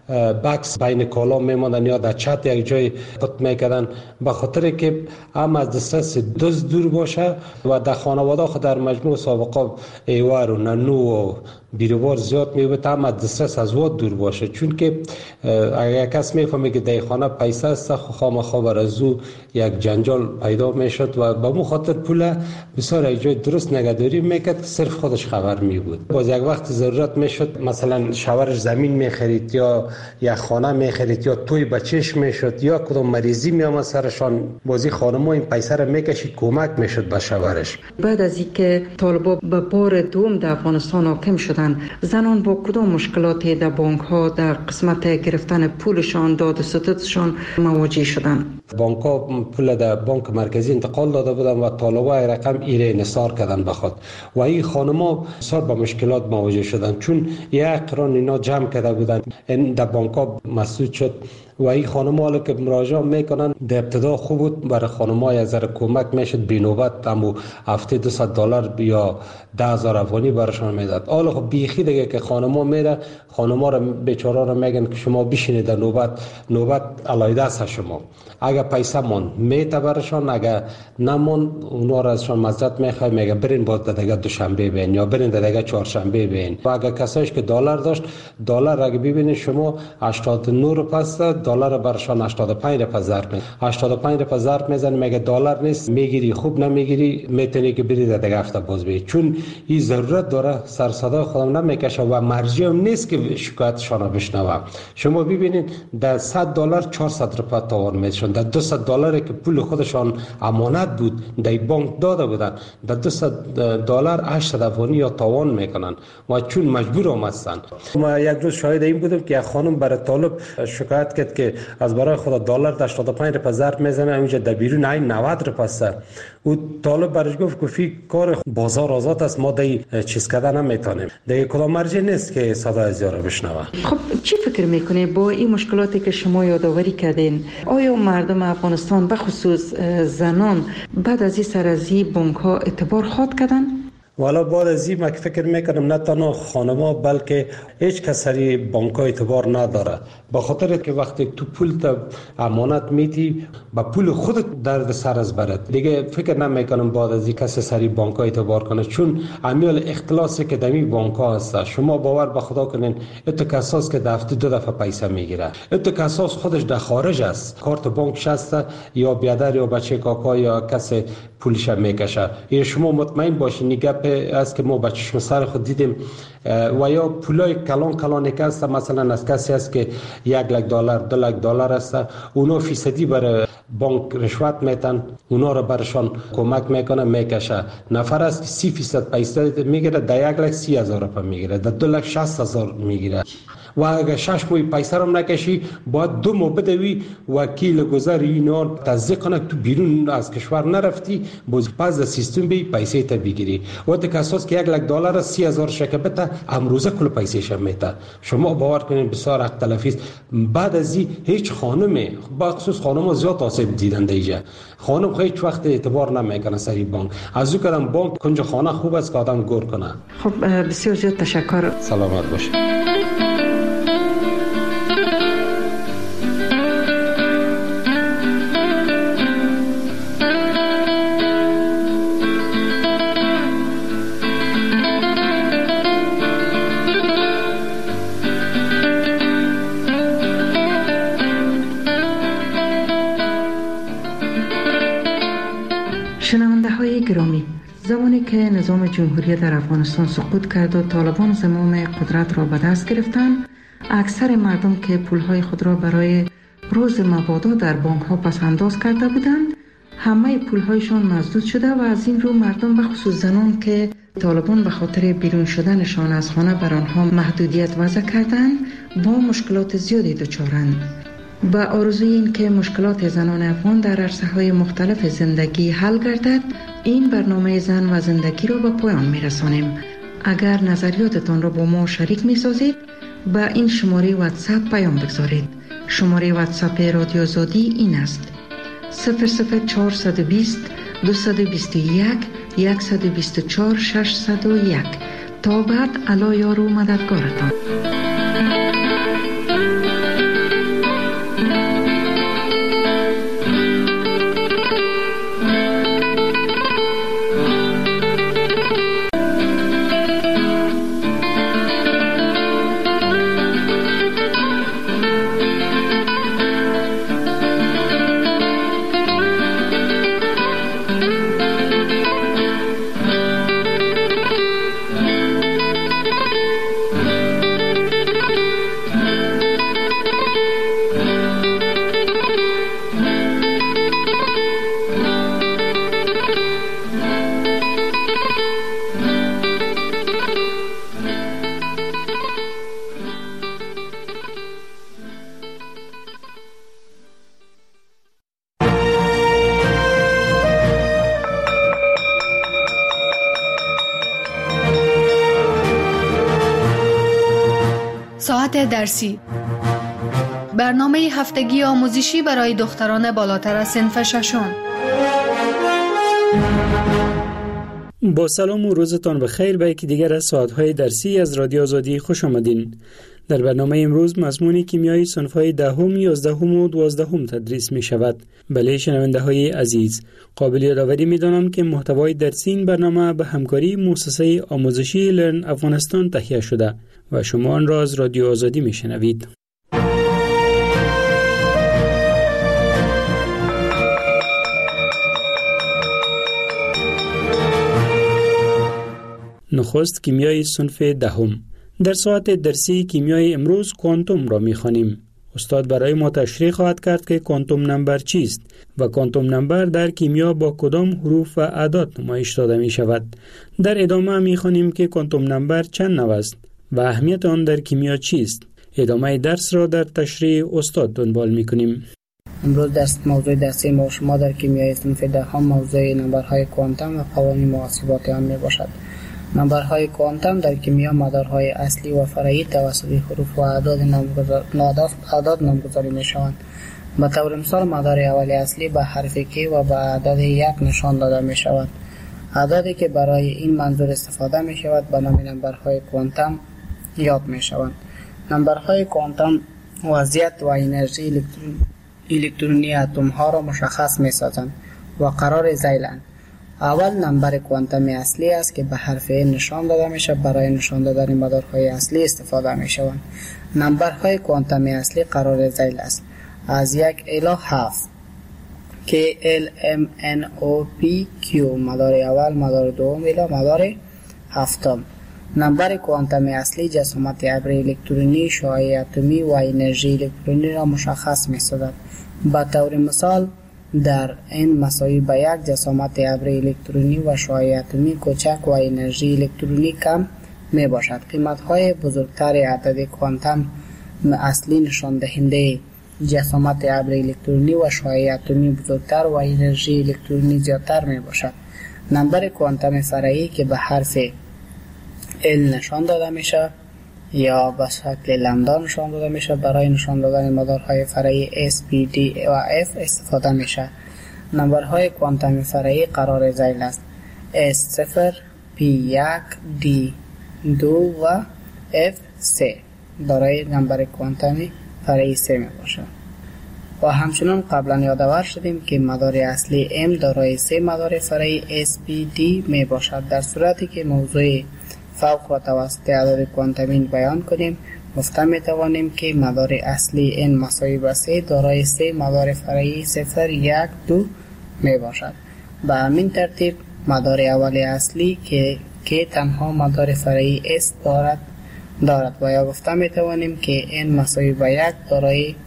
بکس بین کالا میماندن یا در چت یک جای پت میکردن، به خاطر که هم از دسترس دزد دور باشه و در خانواده خود در مجموع سابقه ایوار و ننو و بیروبار زیاد میبود، هم از دسترس از واد دور باشه. چون که اگر کس میفهمه که در خانه پیسه است خامخا بر از او یک جنجال پیدا میشد و به مو خاطر پول بسیار یک جای درست نگهداری میکرد که صرف خودش خبر میبود. باز یک وقت ضرورت میشد مثلا شوهرش زمین میخرید یا یک خانه میخرید یا توی بچهش میشد یا کدام مریضی میامد سرشان، بازی خانم‌ها این پیسه را میکشید کمک میشد به شوهرش. بعد از اینکه طالبان به بار دوم در افغانستان حاکم شدند، زنان با کدام مشکلاتی در بانک ها در قسمت گرفتن پولشان، داد و ستدشان مواجه شدند؟ بانک ها پول در بانک مرکزی انتقال داده بودند و طالبان رقم ایره انحصار کردن بخواد و این خانم‌ها بسیار با مشکلات مواجه شدند، چون یک قران اینا جمع کرده بودند در بانک ها مسدود شد و این خانم‌ها که مراجعه میکنن در ابتدا خوب بود، برای خانم‌ها یک ذره کمک میشد، بینوبت همو هفته $200 یا 10,000 افغانی برشان میداد. حالا خب بیخی دیگه که خانم‌ها میره، خانم‌ها را بیچاره را میگن که شما بشینید در نوبت علایده است شما، اگر پیسه مون میته برشان، اگر نمون اونا را ازشان مزد میخواد، میگه برین بعد دیگه دوشنبه بین یا برین دیگه چهارشنبه بین. و اگر کسایش که دلار داشت، دلار اگه ببینید شما 89 پس دلار برشان 85 روپیه ضرب میزنه، 85 روپیه ضرب میزنه، میگه دلار نیست، میگیری خوب نمیگیری میتونی که برید دیگه هفته باز بی، چون این ضرورت داره سر صدا خودم نمیکشه و مرجع هم نیست که شکایتشان بشنوه. شما ببینید در $100 400 روپیه تاوان میشن، در $200 که پول خودشان امانت بود در بانک داده بودن، در $200 800 افغانی یا تاوان میکنن و چون مجبور آمدن. ما یک روز شاهد این بودم که یک خانم برای طالب شکایت کرد که از برای خود دلار 85 روپیه ضرب میزنه، اونجا در بیرون این 90 روپیه است. او طالب برش گفت که فی کار بازار آزاد است، ما دی چیز کردن نمیتونیم، دیگه کدام مرجع نیست که صدای زیاره بشنوه. خب چی فکر میکنه با این مشکلاتی که شما یادآوری کردین، آیا مردم افغانستان به خصوص زنان بعد از این سرازی بانک ها اعتبار خواهد کردن؟ والا بعد از این که فکر میکنم نه تنها خانما بلکه هیچ کسری بانک اعتبار نداره، به خاطر که وقتی تو پول تا امانت میدی با پول خودت درد سر از برد دیگه فکر نمیکنم بعد از این کسی سری بانک اعتبار کنه، چون امیال اختلاسی که دمی بانک ها هست. شما باور به خدا کنین اتو کساس که دفته 2 دفعه پیسه میگیره، اتو کساس خودش در خارج است، کارت بانک شسته یا بیادر یا بچه کاکا یا کسی پولش میکشه. این شما مطمئن باشین گپ است که ما با چشم سر خود دیدیم. و یا پولای کلان که است، مثلا از کسی است که $1,00,000 $2,00,000 است، اونا فیصدی برای بانک رشوت میتن، اونا رو برشان کمک میکنه میکشه. نفر است که 30% پیسه میگیره، در 1,30,000 روپیه میگیره، در 2,60,000 میگیره. و اگر 6 ماه پیسه رو نکشی باید 2 ماه بدوی وکیل گذر اینا تصدیق کنه تو بیرون از کشور نرفتی، باز پس از سیستم بی پیسه تا بگیری. وقتی که اساس که $1,00,000 30,000 شکبته امروزه کل پیسه شم میته. شما باور کنین بسیار حق تلفی است. بعد از این هیچ خانم، با خصوص خانم زیاد آسیب دیدن دیگه. خانم هیچ وقت اعتبار نمیکنه سری بانک. از او کردم بانک کنج خانه خوب است که آدم گور کنه. خب بسیار زیاد تشکر. سلامت باشه. شنونده های گرامی، زمانی که نظام جمهوری در افغانستان سقوط کرد و طالبان زمام قدرت را به دست گرفتند، اکثر مردم که پولهای خود را برای روز مبادا در بانک ها پس انداز کرده بودند، همه پولهایشان مسدود شده و از این رو مردم به خصوص زنان که طالبان به خاطر بیرون شدنشان از خانه بر آنها محدودیت وضع کردند، با مشکلات زیادی دچارند. با آرزوی این که مشکلات زنان افغان در عرصه‌های مختلف زندگی حل گردد، این برنامه زن و زندگی را به پایان می‌رسانیم. اگر نظریاتتان را با ما شریک می‌سازید، با این شماره واتساپ پیام بگذارید. شماره واتساپ رادیو آزادی این است: 00420 221 124 601. تا بعد الله یار و مددگارتان. ساعت درسی، برنامه هفتگی آموزشی برای دختران بالاتر از صنف ششم. با سلام و روزتان بخیر. به یکی دیگر از ساعت‌های درسی از رادیو آزادی خوش آمدین. در برنامه امروز مضمون کیمیای صنف‌های 10، 11 و 12 تدریس می شود. بله شنونده‌های عزیز، قابل یادآوری می‌دانم که محتوای درسی این برنامه به همکاری مؤسسه آموزشی لرن افغانستان تهیه شده و شما آن را از رادیو آزادی می‌شنوید. نخست کیمیای صنف 10. در ساعت درسی کیمیای امروز کوانتوم را می‌خوانیم. استاد برای ما تشریح خواهد کرد که کوانتوم نمبر چیست و کوانتوم نمبر در کیمیا با کدام حروف و اعداد نمایش داده می شود. در ادامه می‌خوانیم که کوانتوم نمبر چند نوع است و اهمیت آن در کیمیا چیست. ادامه درس را در تشریح استاد دنبال می‌کنیم. امروز موضوع درسی ما شما در کیمیای صنف 10 موضوع نمبرهای کوانتوم و قوانین محاسباتی آن میباشد. نمبرهای کوانتوم در کیمیا مدارهای اصلی و فرعی توسط حروف و اعداد نامگذاری میشوند. به طور مثال مدار اولی اصلی به حرف کی و به عدد 1 نشان داده می شود. اعدادی که برای این منظور استفاده می شود به نام نمبرهای کوانتم یاد می شوند. نمبرهای کوانتم وضعیت و انرژی الکترونی اتم ها را مشخص می سازند و قرار ذیلند. اول نمبر کوانتم اصلی است که به حرف n نشان داده می شود. برای نشان دادن مدارهای اصلی استفاده می شوند. نمبرهای کوانتم اصلی قرار ذیل است از 1 الی 7 که L M N O P Q مدار اول، مدار دوم الی مدار هفتم. نمبر کوانتم اصلی جسامت ابر الکترونی، شعاع اتمی و انرژی الکترونی را مشخص می سازد. به طور مثال در n مساوی به 1 جسامت ابر الکترونی و شعاع اتمی کوچک و انرژی الکترونی کم می باشد. قیمت های بزرگتر عدد کوانتم اصلی نشان دهنده جسامت ابر الکترونی و شعاع اتمی بزرگتر و انرژی الکترونی زیادتر می باشد. نمبر کوانتم فرعی که به حرف L نشان داده می شود یا به شکل لامدا نشان داده می شود برای نشان دادن مدارهای فرعی S, P, D و F استفاده می شود. نمبرهای کوانتم فرعی قرار ذیل است S0, P1, D2 و F3 برای نمبر کوانتم فرعی 3 می باشد. و همچنان قبلا یادآور شدیم که مدار اصلی M دارای 3 مدار فرعی S, P, D می باشد. در صورتی که موضوع فوق را توسط عدد کوانتمی بیان کنیم گفته می توانیم که مدار اصلی n مساوی به 3 دارای 3 مدار فرعی 0, 1, 2 می باشد. به همین ترتیب مدار اول اصلی که تنها مدار فرعی S دارد و یا گفته می توانیم که n مساوی به 1 دارای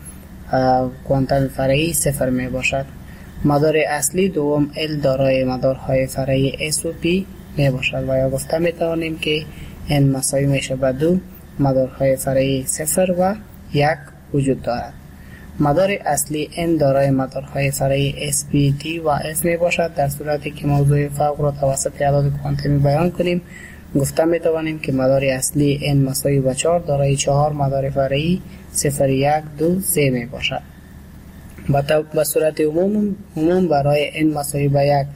کوانتم فرعی 0 می باشد. مدار اصلی دوم L دارای مدارهای فرعی S و P می باشد و یا گفته می توانیم که n مساوی میشه به 2 مدارهای فرعی 0 و 1 وجود دارد. مدار اصلی n دارای مدارهای فرعی S, P, D و F می باشد. در صورتی که موضوع فوق را توسط اعداد کوانتمی بیان کنیم گفته می توانیم که مدار اصلی n مساوی به 4 دارای 4 مدار فرعی 0, 1, 2, 3 می باشد. به صورت عموم برای n مساوی به 1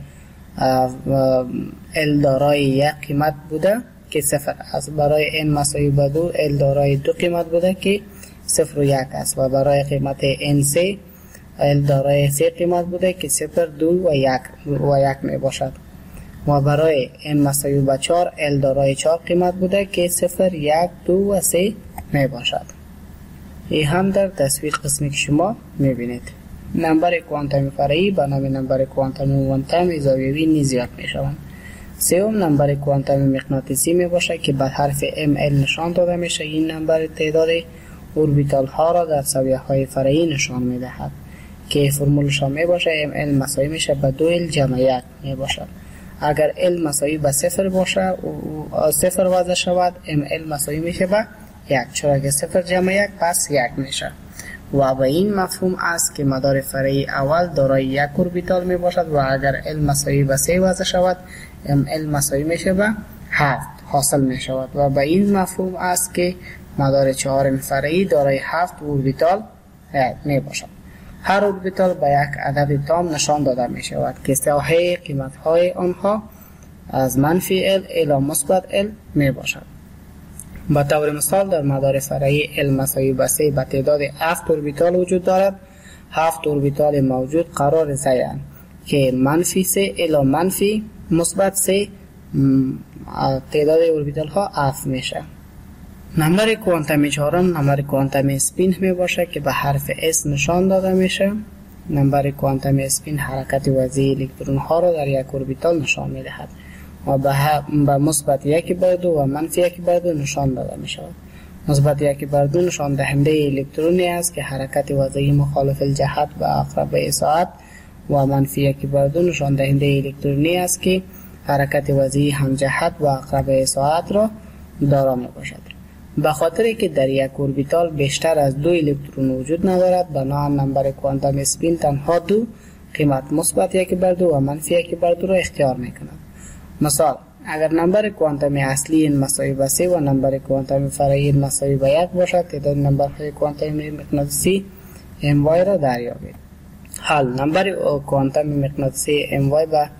L دارای 1 قیمت بوده که 0 است. برای n مساوی به 2 L دارای 2 قیمت بوده که 0 و 1 است و برای قیمت n3 L دارای 3 قیمت بوده که 0, 2 و 1 می باشد و برای n مساوی به 4 L دارای 4 قیمت بوده که 0, 1, 2 و 3 می باشد. این هم در تصویر قسمی که شما می بینید. نمبر کوانتم فرعی به نام نمبر کوانتم موانتم زاویه‌ای نیز یاد می شوند. سوم نمبر کوانتم مغناطیسی می باشد که به حرف ML نشان داده می شود. این نمبر تعداد اوربیتال ها را در زاویه های فرعی نشان می دهد که فرمولش می باشد ML مساوی می شود به 2L جمع 1 می باشد. اگر L مساوی به 0 باشد و 0 وضع شود ML مساوی می شود به 1 چرا که 0 جمع 1 پس 1 می شود و به این مفهوم است که مدار فرعی اول دارای 1 اوربیتال می باشد و اگر L مساوی به 3 وضع شود ML مساوی می شود به 7 حاصل می شود و به این مفهوم است که مدار چهارم فرعی دارای 7 اوربیتال می باشد. هر اوربیتال به یک عدد تام نشان داده می شود که ساحه قیمت های آنها از منفی L الی مثبت L می باشد. به طور مثال در مدار فرعی L مساوی به 3 به تعداد 7 اوربیتال وجود دارد. 7 اوربیتال موجود قرار ذیلند که منفی 3 الی منفی مثبت 3 تعداد اوربیتال ها F میشه. نمبر کوانتمی چهارم نمبر کوانتم اسپین می باشه که به حرف S نشان داده میشه. نمبر کوانتم اسپین حرکت وضعی الکترون ها را در یک اوربیتال نشان می دهد و به مثبت 1/2 و منفی 1/2 نشان داده می شود. مثبت 1/2 نشان دهنده الکترونی است که حرکت وضعی مخالف الجهت به عقربه ساعت و منفی 1/2 نشان دهنده الکترونی است که حرکت وضعی همجهت و عقربه ساعت را دارا می باشد. به خاطر که در یک اوربیتال بیشتر از 2 الکترون وجود ندارد بنابراین نمبر کوانتم اسپین تنها 2 قیمت مثبت 1/2 و منفی 1/2 را اختیار می کند. مثال اگر نمبر کوانتم اصلی n مساوی به 3 و نمبر کوانتم فرعی n مساوی به 1 باشد تعداد نمبرهای کوانتم مغناطیسی my را دریابید. حل نمبر کوانتم مغناطیسی my به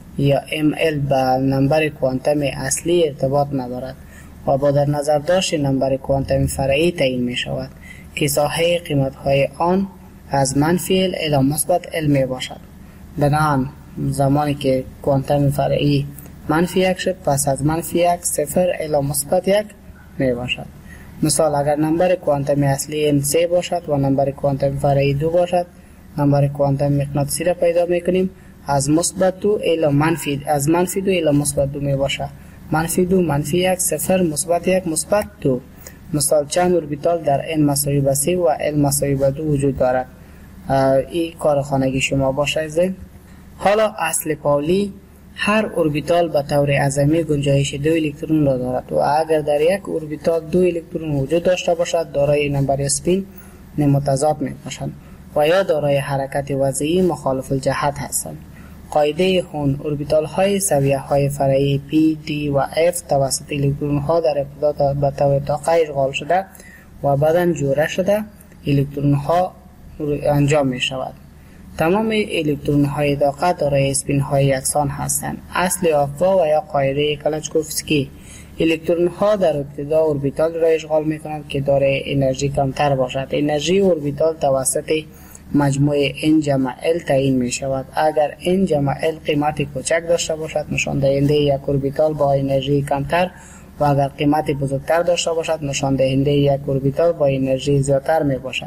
یا ML به نمبر کوانتم اصلی ارتباط ندارد و با در نظر داشت نمبر کوانتم فرعی تعیین می شود که ساحه قیمت های آن از منفی L الی مثبت L می باشد. بنابراین زمانی که کوانتم فرعی منفی 1 شد، پس از منفی 1 0 الی مثبت 1 می باشد. مثال اگر نمبر کوانتم اصلی N3 باشد و نمبر کوانتم فرعی 2 باشد، نمبر کوانتم مغناطیسی را پیدا می کنیم از مثبت 2 الی منفی، از منفی 2 الی مثبت 2 می باشد. منفی 2 منفی 1 0 مثبت 1 مثبت 2. مثال چند اوربیتال در N مساوی به 3 و L مساوی به 2 وجود دارد. این کار خانگی شما باشه. حالا اصل پاولی هر اوربیتال به طور اعظمی گنجایش 2 الکترون را دارد و اگر در یک اوربیتال 2 الکترون وجود داشته باشد دارای نمبر اسپین متضاد می باشند و یا دارای حرکت وضعی مخالف الجهت هستند. قاعده هون اوربیتال های سویه های فرعی P, D و F توسط الکترون ها در ابتدا به طور دقیق اشغال شده و بعداً جوره شده الکترون ها انجام می شود. تمام الکترون های داغه دارای اسپین های یکسان هستند. اصل آفوا و یا قاعده کلاشکوفسکی الکترون ها در ابتدا اوربیتال را اشغال می کنند که دارای انرژی کمتر باشد. انرژی اوربیتال توسط مجموع N جمع L تعیین می شود. اگر N جمع L قیمت کوچک داشته باشد نشان دهنده یک اوربیتال با انرژی کمتر و اگر قیمت بزرگتر داشته باشد نشان دهنده یک اوربیتال با انرژی زیادتر می باشد.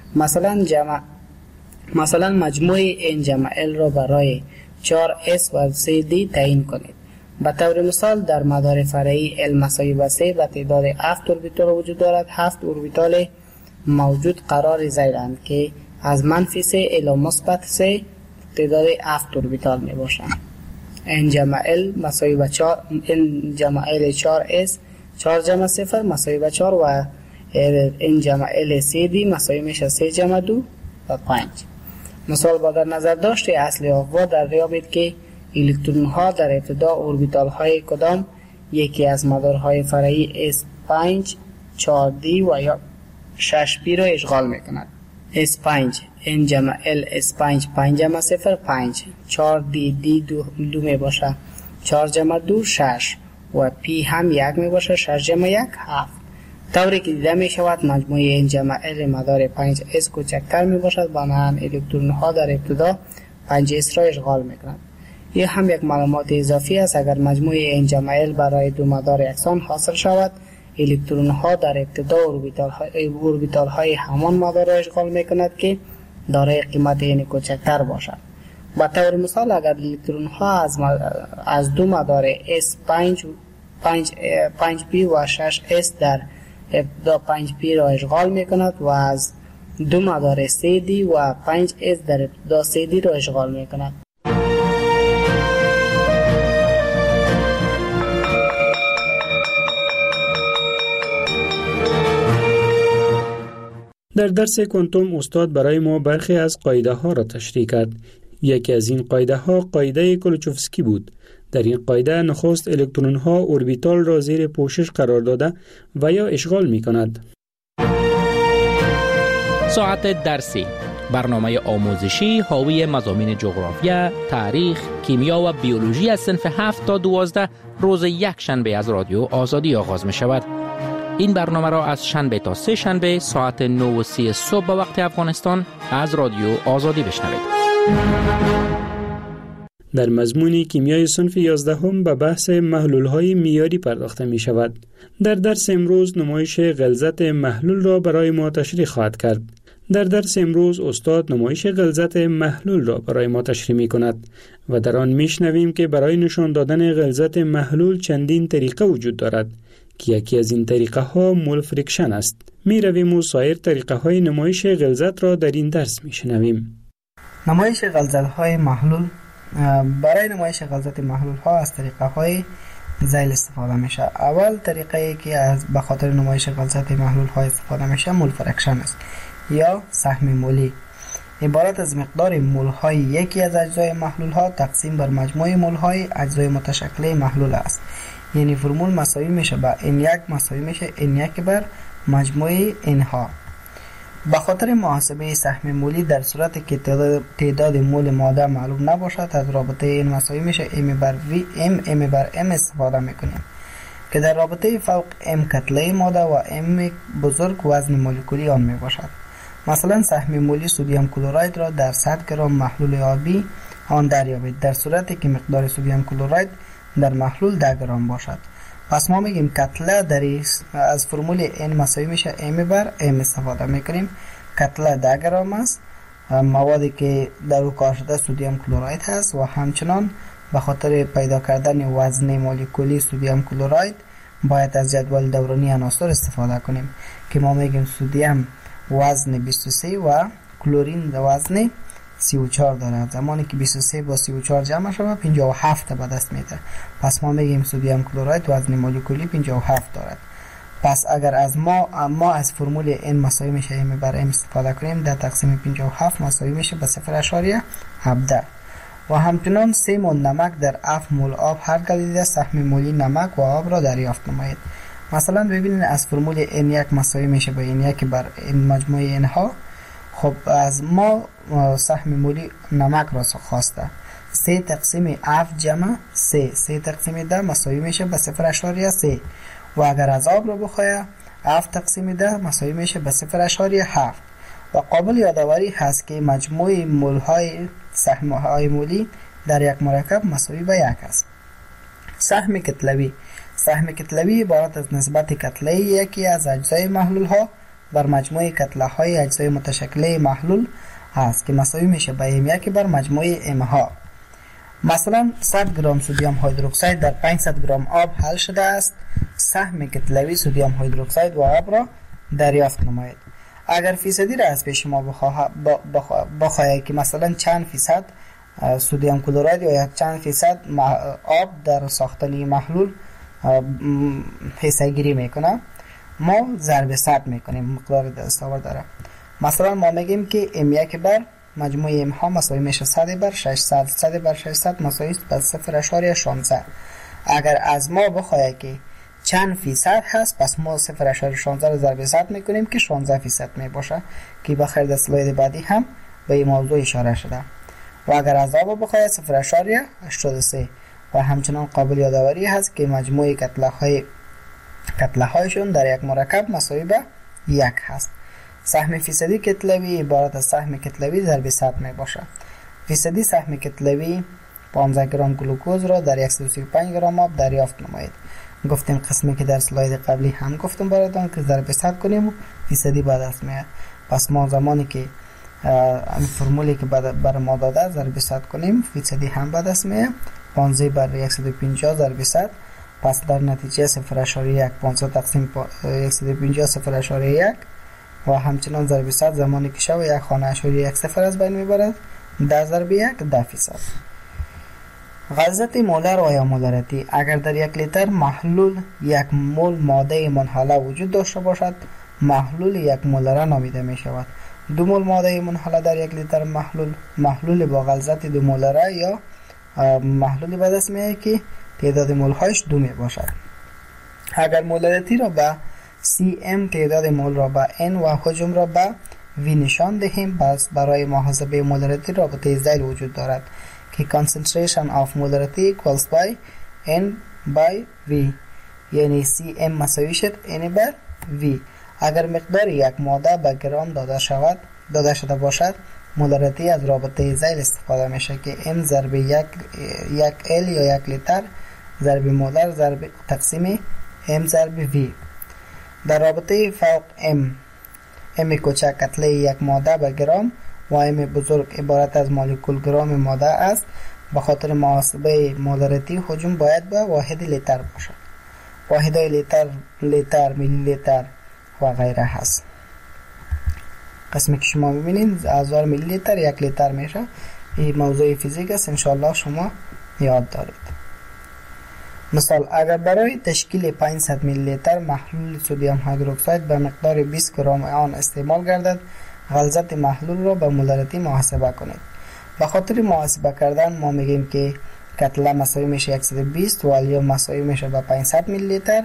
مثلا مجموع N جمع L را برای 4S و 3D تعیین کنید. به طور مثال در مدار فرعی L مساوی به 3 و تعداد 7 اوربیتال وجود دارد. 7 اوربیتال موجود قرار زیرند که از منفی 3 الی مثبت 3 تعداد 7 اوربیتال می باشند. N جمع L مساوی به 4 N جمع L 4S 4 جمع 0 مساوی به 4 و N جمع L 3D مساوی میشه 3 جمع 2 و 5. مثال با در نظر داشته اصل آفوا دریابید که الکترون ها در ابتدا اوربیتال های کدام یکی از مدارهای فرعی S5 4D و یا 6P را اشغال می کند. S5 N جمع L S5 5 جمع 0 5 4D D 2 می باشه 4 جمع 2 6 و P هم 1 می باشه 6 جمع 1 7. طوری که دیده می شود مجموع N جمع L مدار 5S کوچکتر می باشد بنابراین الکترون ها در ابتدا 5S را اشغال می کنند. این هم یک معلومات اضافی است. اگر مجموع N جمع L برای دو مدار یکسان حاصل شود الکترون ها در ابتدا اوربیتال های همان مدار را اشغال می کند که دارای قیمت N کوچکتر باشد. به طور مثال اگر الکترون ها از دو مدار S5 5P و 6S در ابتدا 5P را اشغال می کند و از دو مدار 3D و 5S در ابتدا 3D را اشغال می کند. در درس کوانتوم استاد برای ما برخی از قاعده ها را تشریح کرد. یکی از این قاعده ها قاعده کلوچوفسکی بود. در این قاعده نخست الکترون ها اوربیتال را زیر پوشش قرار داده و یا اشغال می کند. ساعت درسی، برنامه آموزشی حاوی مضامین جغرافیا، تاریخ، کیمیا و بیولوژی از صنف 7 تا 12 روز یک شنبه از رادیو آزادی آغاز می شود. این برنامه را از شنبه تا سه شنبه ساعت 9:30 صبح به وقت افغانستان از رادیو آزادی بشنوید. در مضمون کیمیای صنف 11 به بحث محلول‌های معیاری پرداخته می شود. در درس امروز نمایش غلظت محلول را برای ما تشریح خواهد کرد. در درس امروز استاد نمایش غلظت محلول را برای ما تشریح می کند و در آن می شنویم که برای نشان دادن غلظت محلول چندین طریقه وجود دارد که یکی از این طریقه ها مول فریکشن است. می رویم و سایر طریقه های نمایش غلظت را در این درس می شنویم. نمایش غلظت های محلول. برای نمایش غلظت محلول ها از طریقه های ذیل استفاده میشه. اول طریقه ای که از به خاطر نمایش غلظت محلول ها استفاده میشه مول فریکشن است یا سهم مولی. عبارت از مقدار مول های یکی از اجزای محلول ها تقسیم بر مجموع مول های اجزای متشکل محلول است. یعنی فرمول مساوی میشه با N1 مساوی میشه N1 بر مجموع N ها. به خاطر محاسبه سهم مولی در صورتی که تعداد مول ماده معلوم نباشد از رابطه این مساوی میشه M بر M استفاده میکنیم که در رابطه فوق M کتله ماده و M بزرگ وزن مولکولی آن میباشد. مثلا سهم مولی سدیم کلراید را در 100 گرم محلول آبی آن دریابید در صورتی که مقدار سدیم کلراید در محلول 10 گرم باشد. پس ما میگیم کتله از فرمول N مساوی میشه M بر M استفاده میکنیم. کتله 10 گرم است. موادی که در او کار شده سدیم کلراید هست و همچنان به خاطر پیدا کردن وزن مولکولی سدیم کلراید باید از جدول دورانی عناصر استفاده کنیم که ما میگیم سدیم وزن 23 و کلورین وزن 34 دارد. زمانی که 23 با 34 جمع شود 57 به دست میده. پس ما میگیم سدیم کلراید وزن مولکولی 57 دارد. پس اگر از ما از فرمول N مساوی میشه M بر M استفاده کنیم 10 تقسیم 57 مساوی میشه به 0.17 و همچنان 3 مول نمک در 7 مول آب هر گلیده سهم مولی نمک و آب را دریافت نمایید. مثلا ببینید از فرمول N1 مساوی میشه به N1 بر N مجموع N ها. خب از ما سهم مولی نمک را خواسته 3 تقسیم 7 جمع 3 تقسیم 10 مساوی میشه به 0.3 و اگر از آب را بخواه 7 تقسیم 10 مساوی میشه به 0.7 و قابل یادآوری هست که مجموع مول های سهم های مولی در یک مرکب مساوی به 1 است. سهم کتلوی عبارت از نسبت کتله یکی از اجزای محلول ها بر مجموع کتله های اجزای متشکله محلول است که مساوی میشه به M1 بر مجموع M ها. مثلا 100 گرم سدیم هیدروکسید در 500 گرم آب حل شده است. سهم کتلوی سدیم هیدروکسید و آب را دریافت نمایید. اگر فیصدی را از پیش ما بخواهید که مثلا چند فیصد سدیم کلراید یا چند فیصد آب در ساختن محلول حصه گیری میکنه ما ضرب 100 میکنیم مقدار دستاورد داره. مثلا ما میگیم که M1 بر مجموع M ها مساوی میشه 100 بر 600 100 بر 600 مساوی به 0.16. اگر از ما بخواهد که چند فیصد هست پس ما 0.16 رو ضرب 100 میکنیم که 16 فیصد میباشه که بخیر در اسلاید بعدی هم به این موضوع اشاره شده. و اگر از آب بخواهد 0.83 و همچنان قابل یادآوری هست که مجموع کتله هایشون در یک مرکب مساوی به 1 هست. سهم فیصدی کتلوی عبارت از سهم کتلوی ضرب 100 می باشه. فیصدی سهم کتلوی 15 گرم گلوکوز را در 135 گرم آب دریافت نمایید. گفتیم قسمی که در سلاید قبلی هم گفتم براتون که ضرب 100 کنیم و فیصدی به دست میاد. پس ما زمانی که این فرمولی که بر ما داده ضرب 100 کنیم فیصدی هم به دست میاد. 15 بر 150 ضرب 100 پس در نتیجه 0.1 500 تقسیم 150 0.1 و همچنان ضرب 100 زمانی که شو یک خانه اشاری 1 صفر از بین میبرد 10 ضرب 1 10 فیصد. غلظت مولر و یا مولارتی اگر در 1 لیتر محلول 1 مول ماده منحله وجود داشته باشد محلول 1 مولره نامیده می شود. 2 مول ماده منحله در 1 لیتر محلول با غلظت 2 مولره یا محلولی به دست میاد که تعداد مول هایش 2 می باشد. اگر مولارتی را به CM تعداد مول را به N و حجم را به V نشان دهیم پس برای محاسبه مولارتی رابطه ذیل وجود دارد که concentration of molarity equals by N by V یعنی CM مساوی شد N بر V. اگر مقدار یک ماده به گرام داده شده باشد مولارتی از رابطه ذیل استفاده میشه که N ضرب یک L یا 1 لیتر ضرب مولر ضرب تقسیم M ضرب V. در رابطه فوق M کوچک کتله یک ماده به گرام و M بزرگ عبارت از مولکول گرام ماده است. به خاطر محاسبه مولارتی حجم باید به واحد لیتر باشد. واحدهای لیتر میلی لیتر و غیره هست. قسمی که شما میبینید 1000 میلی لیتر 1 لیتر میشه. این موضوع فیزیک است انشاءالله شما یاد دارید. مثال اگر برای تشکیل 500 میلی لیتر محلول سدیم هیدروکسید به مقدار 20 گرم آن استعمال گردد غلظت محلول را به مولارتی محاسبه کنید. به خاطر محاسبه کردن ما میگیم که کتله مساوی میشه 120 و الیوم مساوی میشه به 500 میلی لیتر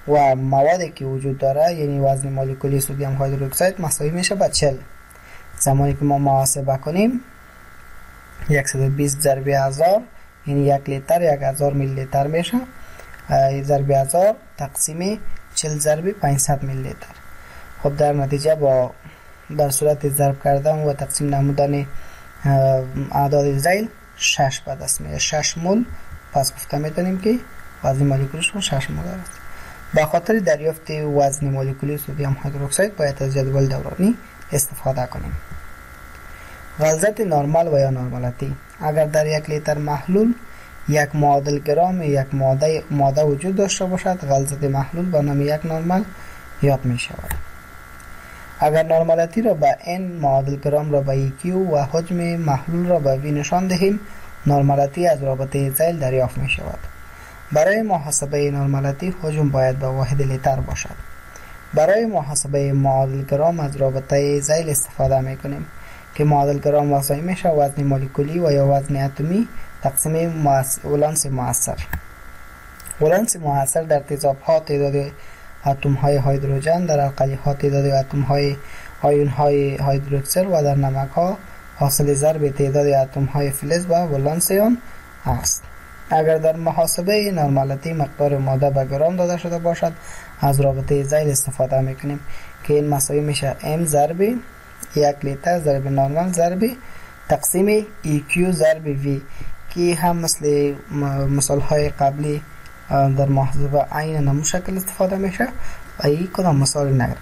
و موادی که وجود داره یعنی وزن مولکولی سدیم هیدروکساید مساوی میشه با 40. زمانی که ما محاسبه کنیم 120 ضرب 1000 یعنی 1 لیتر 1000 میلی لیتر میشه. ضرب 1000 تقسیم 40 ضرب 500 میلی لیتر. خب در نتیجه با در صورت ضرب کردن و تقسیم نمودن اعداد ذیل 6 به دست میاد، 6 مول. پس گفته میتونیم که وزن مولکولیش 6 مول است. به خاطر دریافت وزن مولکولی سدیم هیدروکساید باید از جدول دورانی استفاده کنیم. غلظت نرمال و یا نرمالتی: اگر در 1 لیتر محلول 1 معادل گرام یک ماده وجود داشته باشد، غلظت محلول با نام 1 نرمال یاد می شود. اگر نرمالتی را به n، معادل گرام را به EQ و حجم محلول را به V نشان دهیم، نرمالتی از رابطه ذیل دریافت می شود. برای محاسبه نرمالتی حجم باید به واحد لیتر باشد. برای محاسبه معادل گرام از رابطه ذیل استفاده می کنیم که معادل گرام مساوی میشه وزن مولکولی و یا وزن اتمی تقسیم ولانس مؤثر. ولانس مؤثر در تیزاب ها تعداد اتم های هیدروژن، در القلی ها تعداد اتم های آیون های هیدروکسل و در نمک ها حاصل ضرب تعداد اتم های فلز و ولانس آن است. اگر در محاسبه نرمالتی مقدار ماده به گرام داده شده باشد، از رابطه ذیل استفاده میکنیم که این مساوی میشه m ضرب 1 لیتر ضرب نرمال ضرب تقسیم EQ ضرب V که هم مثل مثال های قبلی در محاسبه عین نمو شکل استفاده میشه و این کدام مثال نگرفت.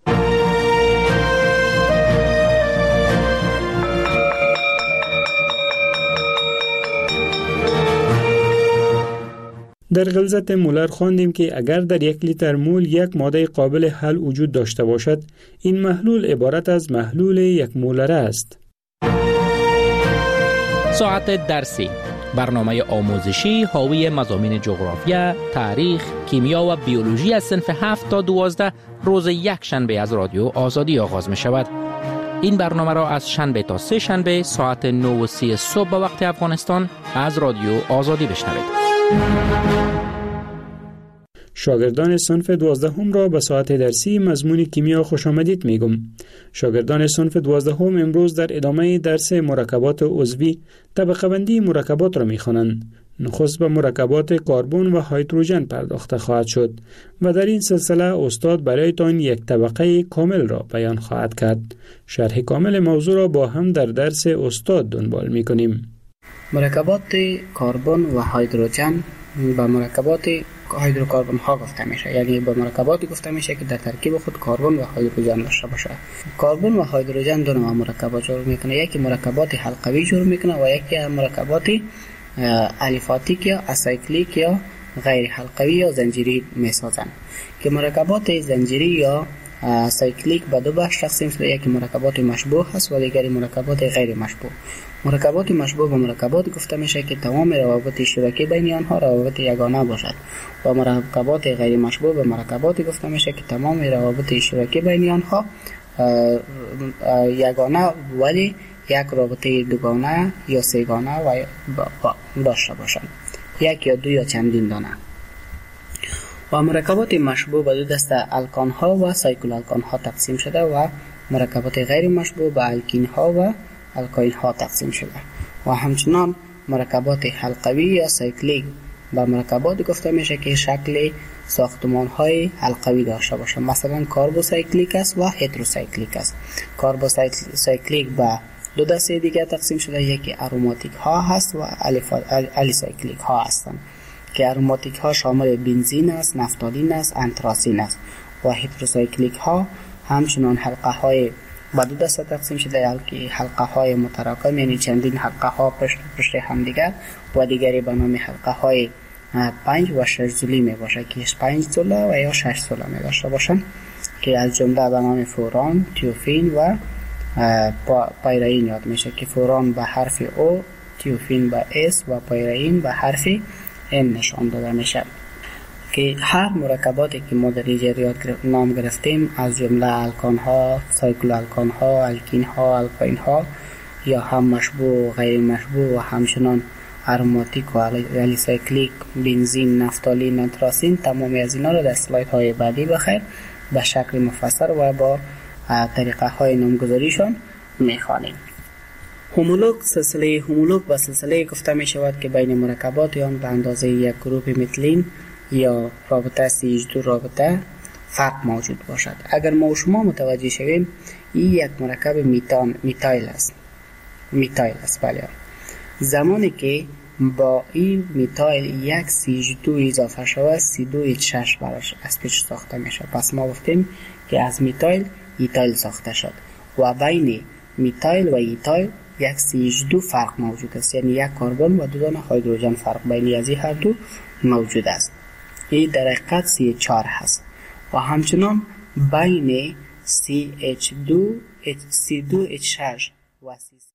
در غلظت مولر خواندیم که اگر در 1 لیتر مول یک ماده قابل حل وجود داشته باشد، این محلول عبارت از محلول 1 مولر است. ساعت درسی، برنامه آموزشی حاوی مضامین جغرافیا، تاریخ، کیمیا و بیولوژی از صنف 7 تا 12 روز یک شنبه از رادیو آزادی آغاز می شود. این برنامه را از شنبه تا سه شنبه ساعت 9:30 صبح به وقت افغانستان از رادیو آزادی بشنوید. شاگردان صنف 12 را به ساعت درسی مضمون کیمیا خوش آمدید میگم. شاگردان صنف 12 امروز در ادامه درس مرکبات عضوی طبقه بندی مرکبات را میخوانند. نخست به مرکبات کربن و هیدروژن پرداخته خواهد شد و در این سلسله استاد برایتان یک طبقه کامل را بیان خواهد کرد. شرح کامل موضوع را با هم در درس استاد دنبال میکنیم. مرکبات کربن و هیدروژن به مرکبات هیدروکربن ها گفته میشه، یعنی به مرکباتی گفته میشه که در ترکیب خود کربن و هیدروژن داشته باشه. کربن و هیدروژن دو نوع مرکبات جور میکنه، یکی مرکبات حلقوی جور میکنه و یکی مرکبات الیفاتیک یا اسایکلیک یا غیر حلقوی یا زنجیری میسازن. که مرکبات زنجیری یا سایکلیک به دو بخش تقسیم شده، یکی مرکبات مشبوه هست و دیگری مرکبات غیر مشبوه. مرکبات مشبوه به مرکبات گفته میشه که تمام روابط اشتراکی بین آنها روابط یگانه باشد و مرکبات غیر مشبوه به مرکبات گفته میشه که تمام روابط اشتراکی بین آنها یگانه ولی یک رابطه دوگانه یا سه‌گانه و داشته باشند، یک یا دو یا چندین دانه. و مرکبات مشبوه به دو دسته الکان ها و سایکل الکان ها تقسیم شده و مرکبات غیر مشبوه به الکین ها و الکاین ها تقسیم شده. و همچنان مرکبات حلقوی یا سایکلیک به مرکبات گفته میشه که شکل ساختمان های حلقوی داشته باشه، مثلا کاربوسایکلیک است و هتروسایکلیک است. کاربوسایکلیک به دو دسته دیگه تقسیم شده، یکی اروماتیک ها هست و الیسایکلیک ها هستند که اروماتیک ها شامل بنزین است، نفتالین است، انتراسین است. و هتروسایکلیک ها همچنان حلقه های به دو دسته تقسیم شده، که حلقه های متراکم یعنی چندین حلقه ها پشت هم دیگر و دیگری به نام حلقه های 5 و 6 زولی می باشه که 5 زوله و یا 6 زوله می داشته باشن که از جمله به نام فوران، تیوفین و پایرین یاد میشه که فوران به حرف O، تیوفین به S و پایرین به حرف N نشان داده میشه. که هر مرکباتی که ما در اینجا نام گرفتیم از جمله الکان ها، سایکل الکان ها، الکین ها، الکاین ها یا هم مشبوه و غیر مشبوه و همچنان آروماتیک و الیسایکلیک، بنزین، نفتالین، نتراسین، تمامی از اینا رو در اسلاید های بعدی بخیر به شکل مفصل و با طریقه های نامگذاریشان میخوانیم. هومولوگ، سلسله هومولوگ به سلسله گفته می شود که بین مرکبات آن به اندازه یک گروه متلین یا رابطه CH2 رابطه فرق موجود باشد. اگر ما و شما متوجه شویم این یک مرکب میتایل است. بله. زمانی که با این میتایل یک CH2 اضافه شود C2H6 براش از پیش ساخته میشه. پس ما گفتیم که از میتایل ایتایل ساخته شد و بین میتایل و ایتایل یک CH2 فرق موجود است، یعنی یک کربن و دو دانه هیدروژن فرق بین از هر دو موجود است. این در حقیقت CH4 هست و همچنان بین C2H6 و C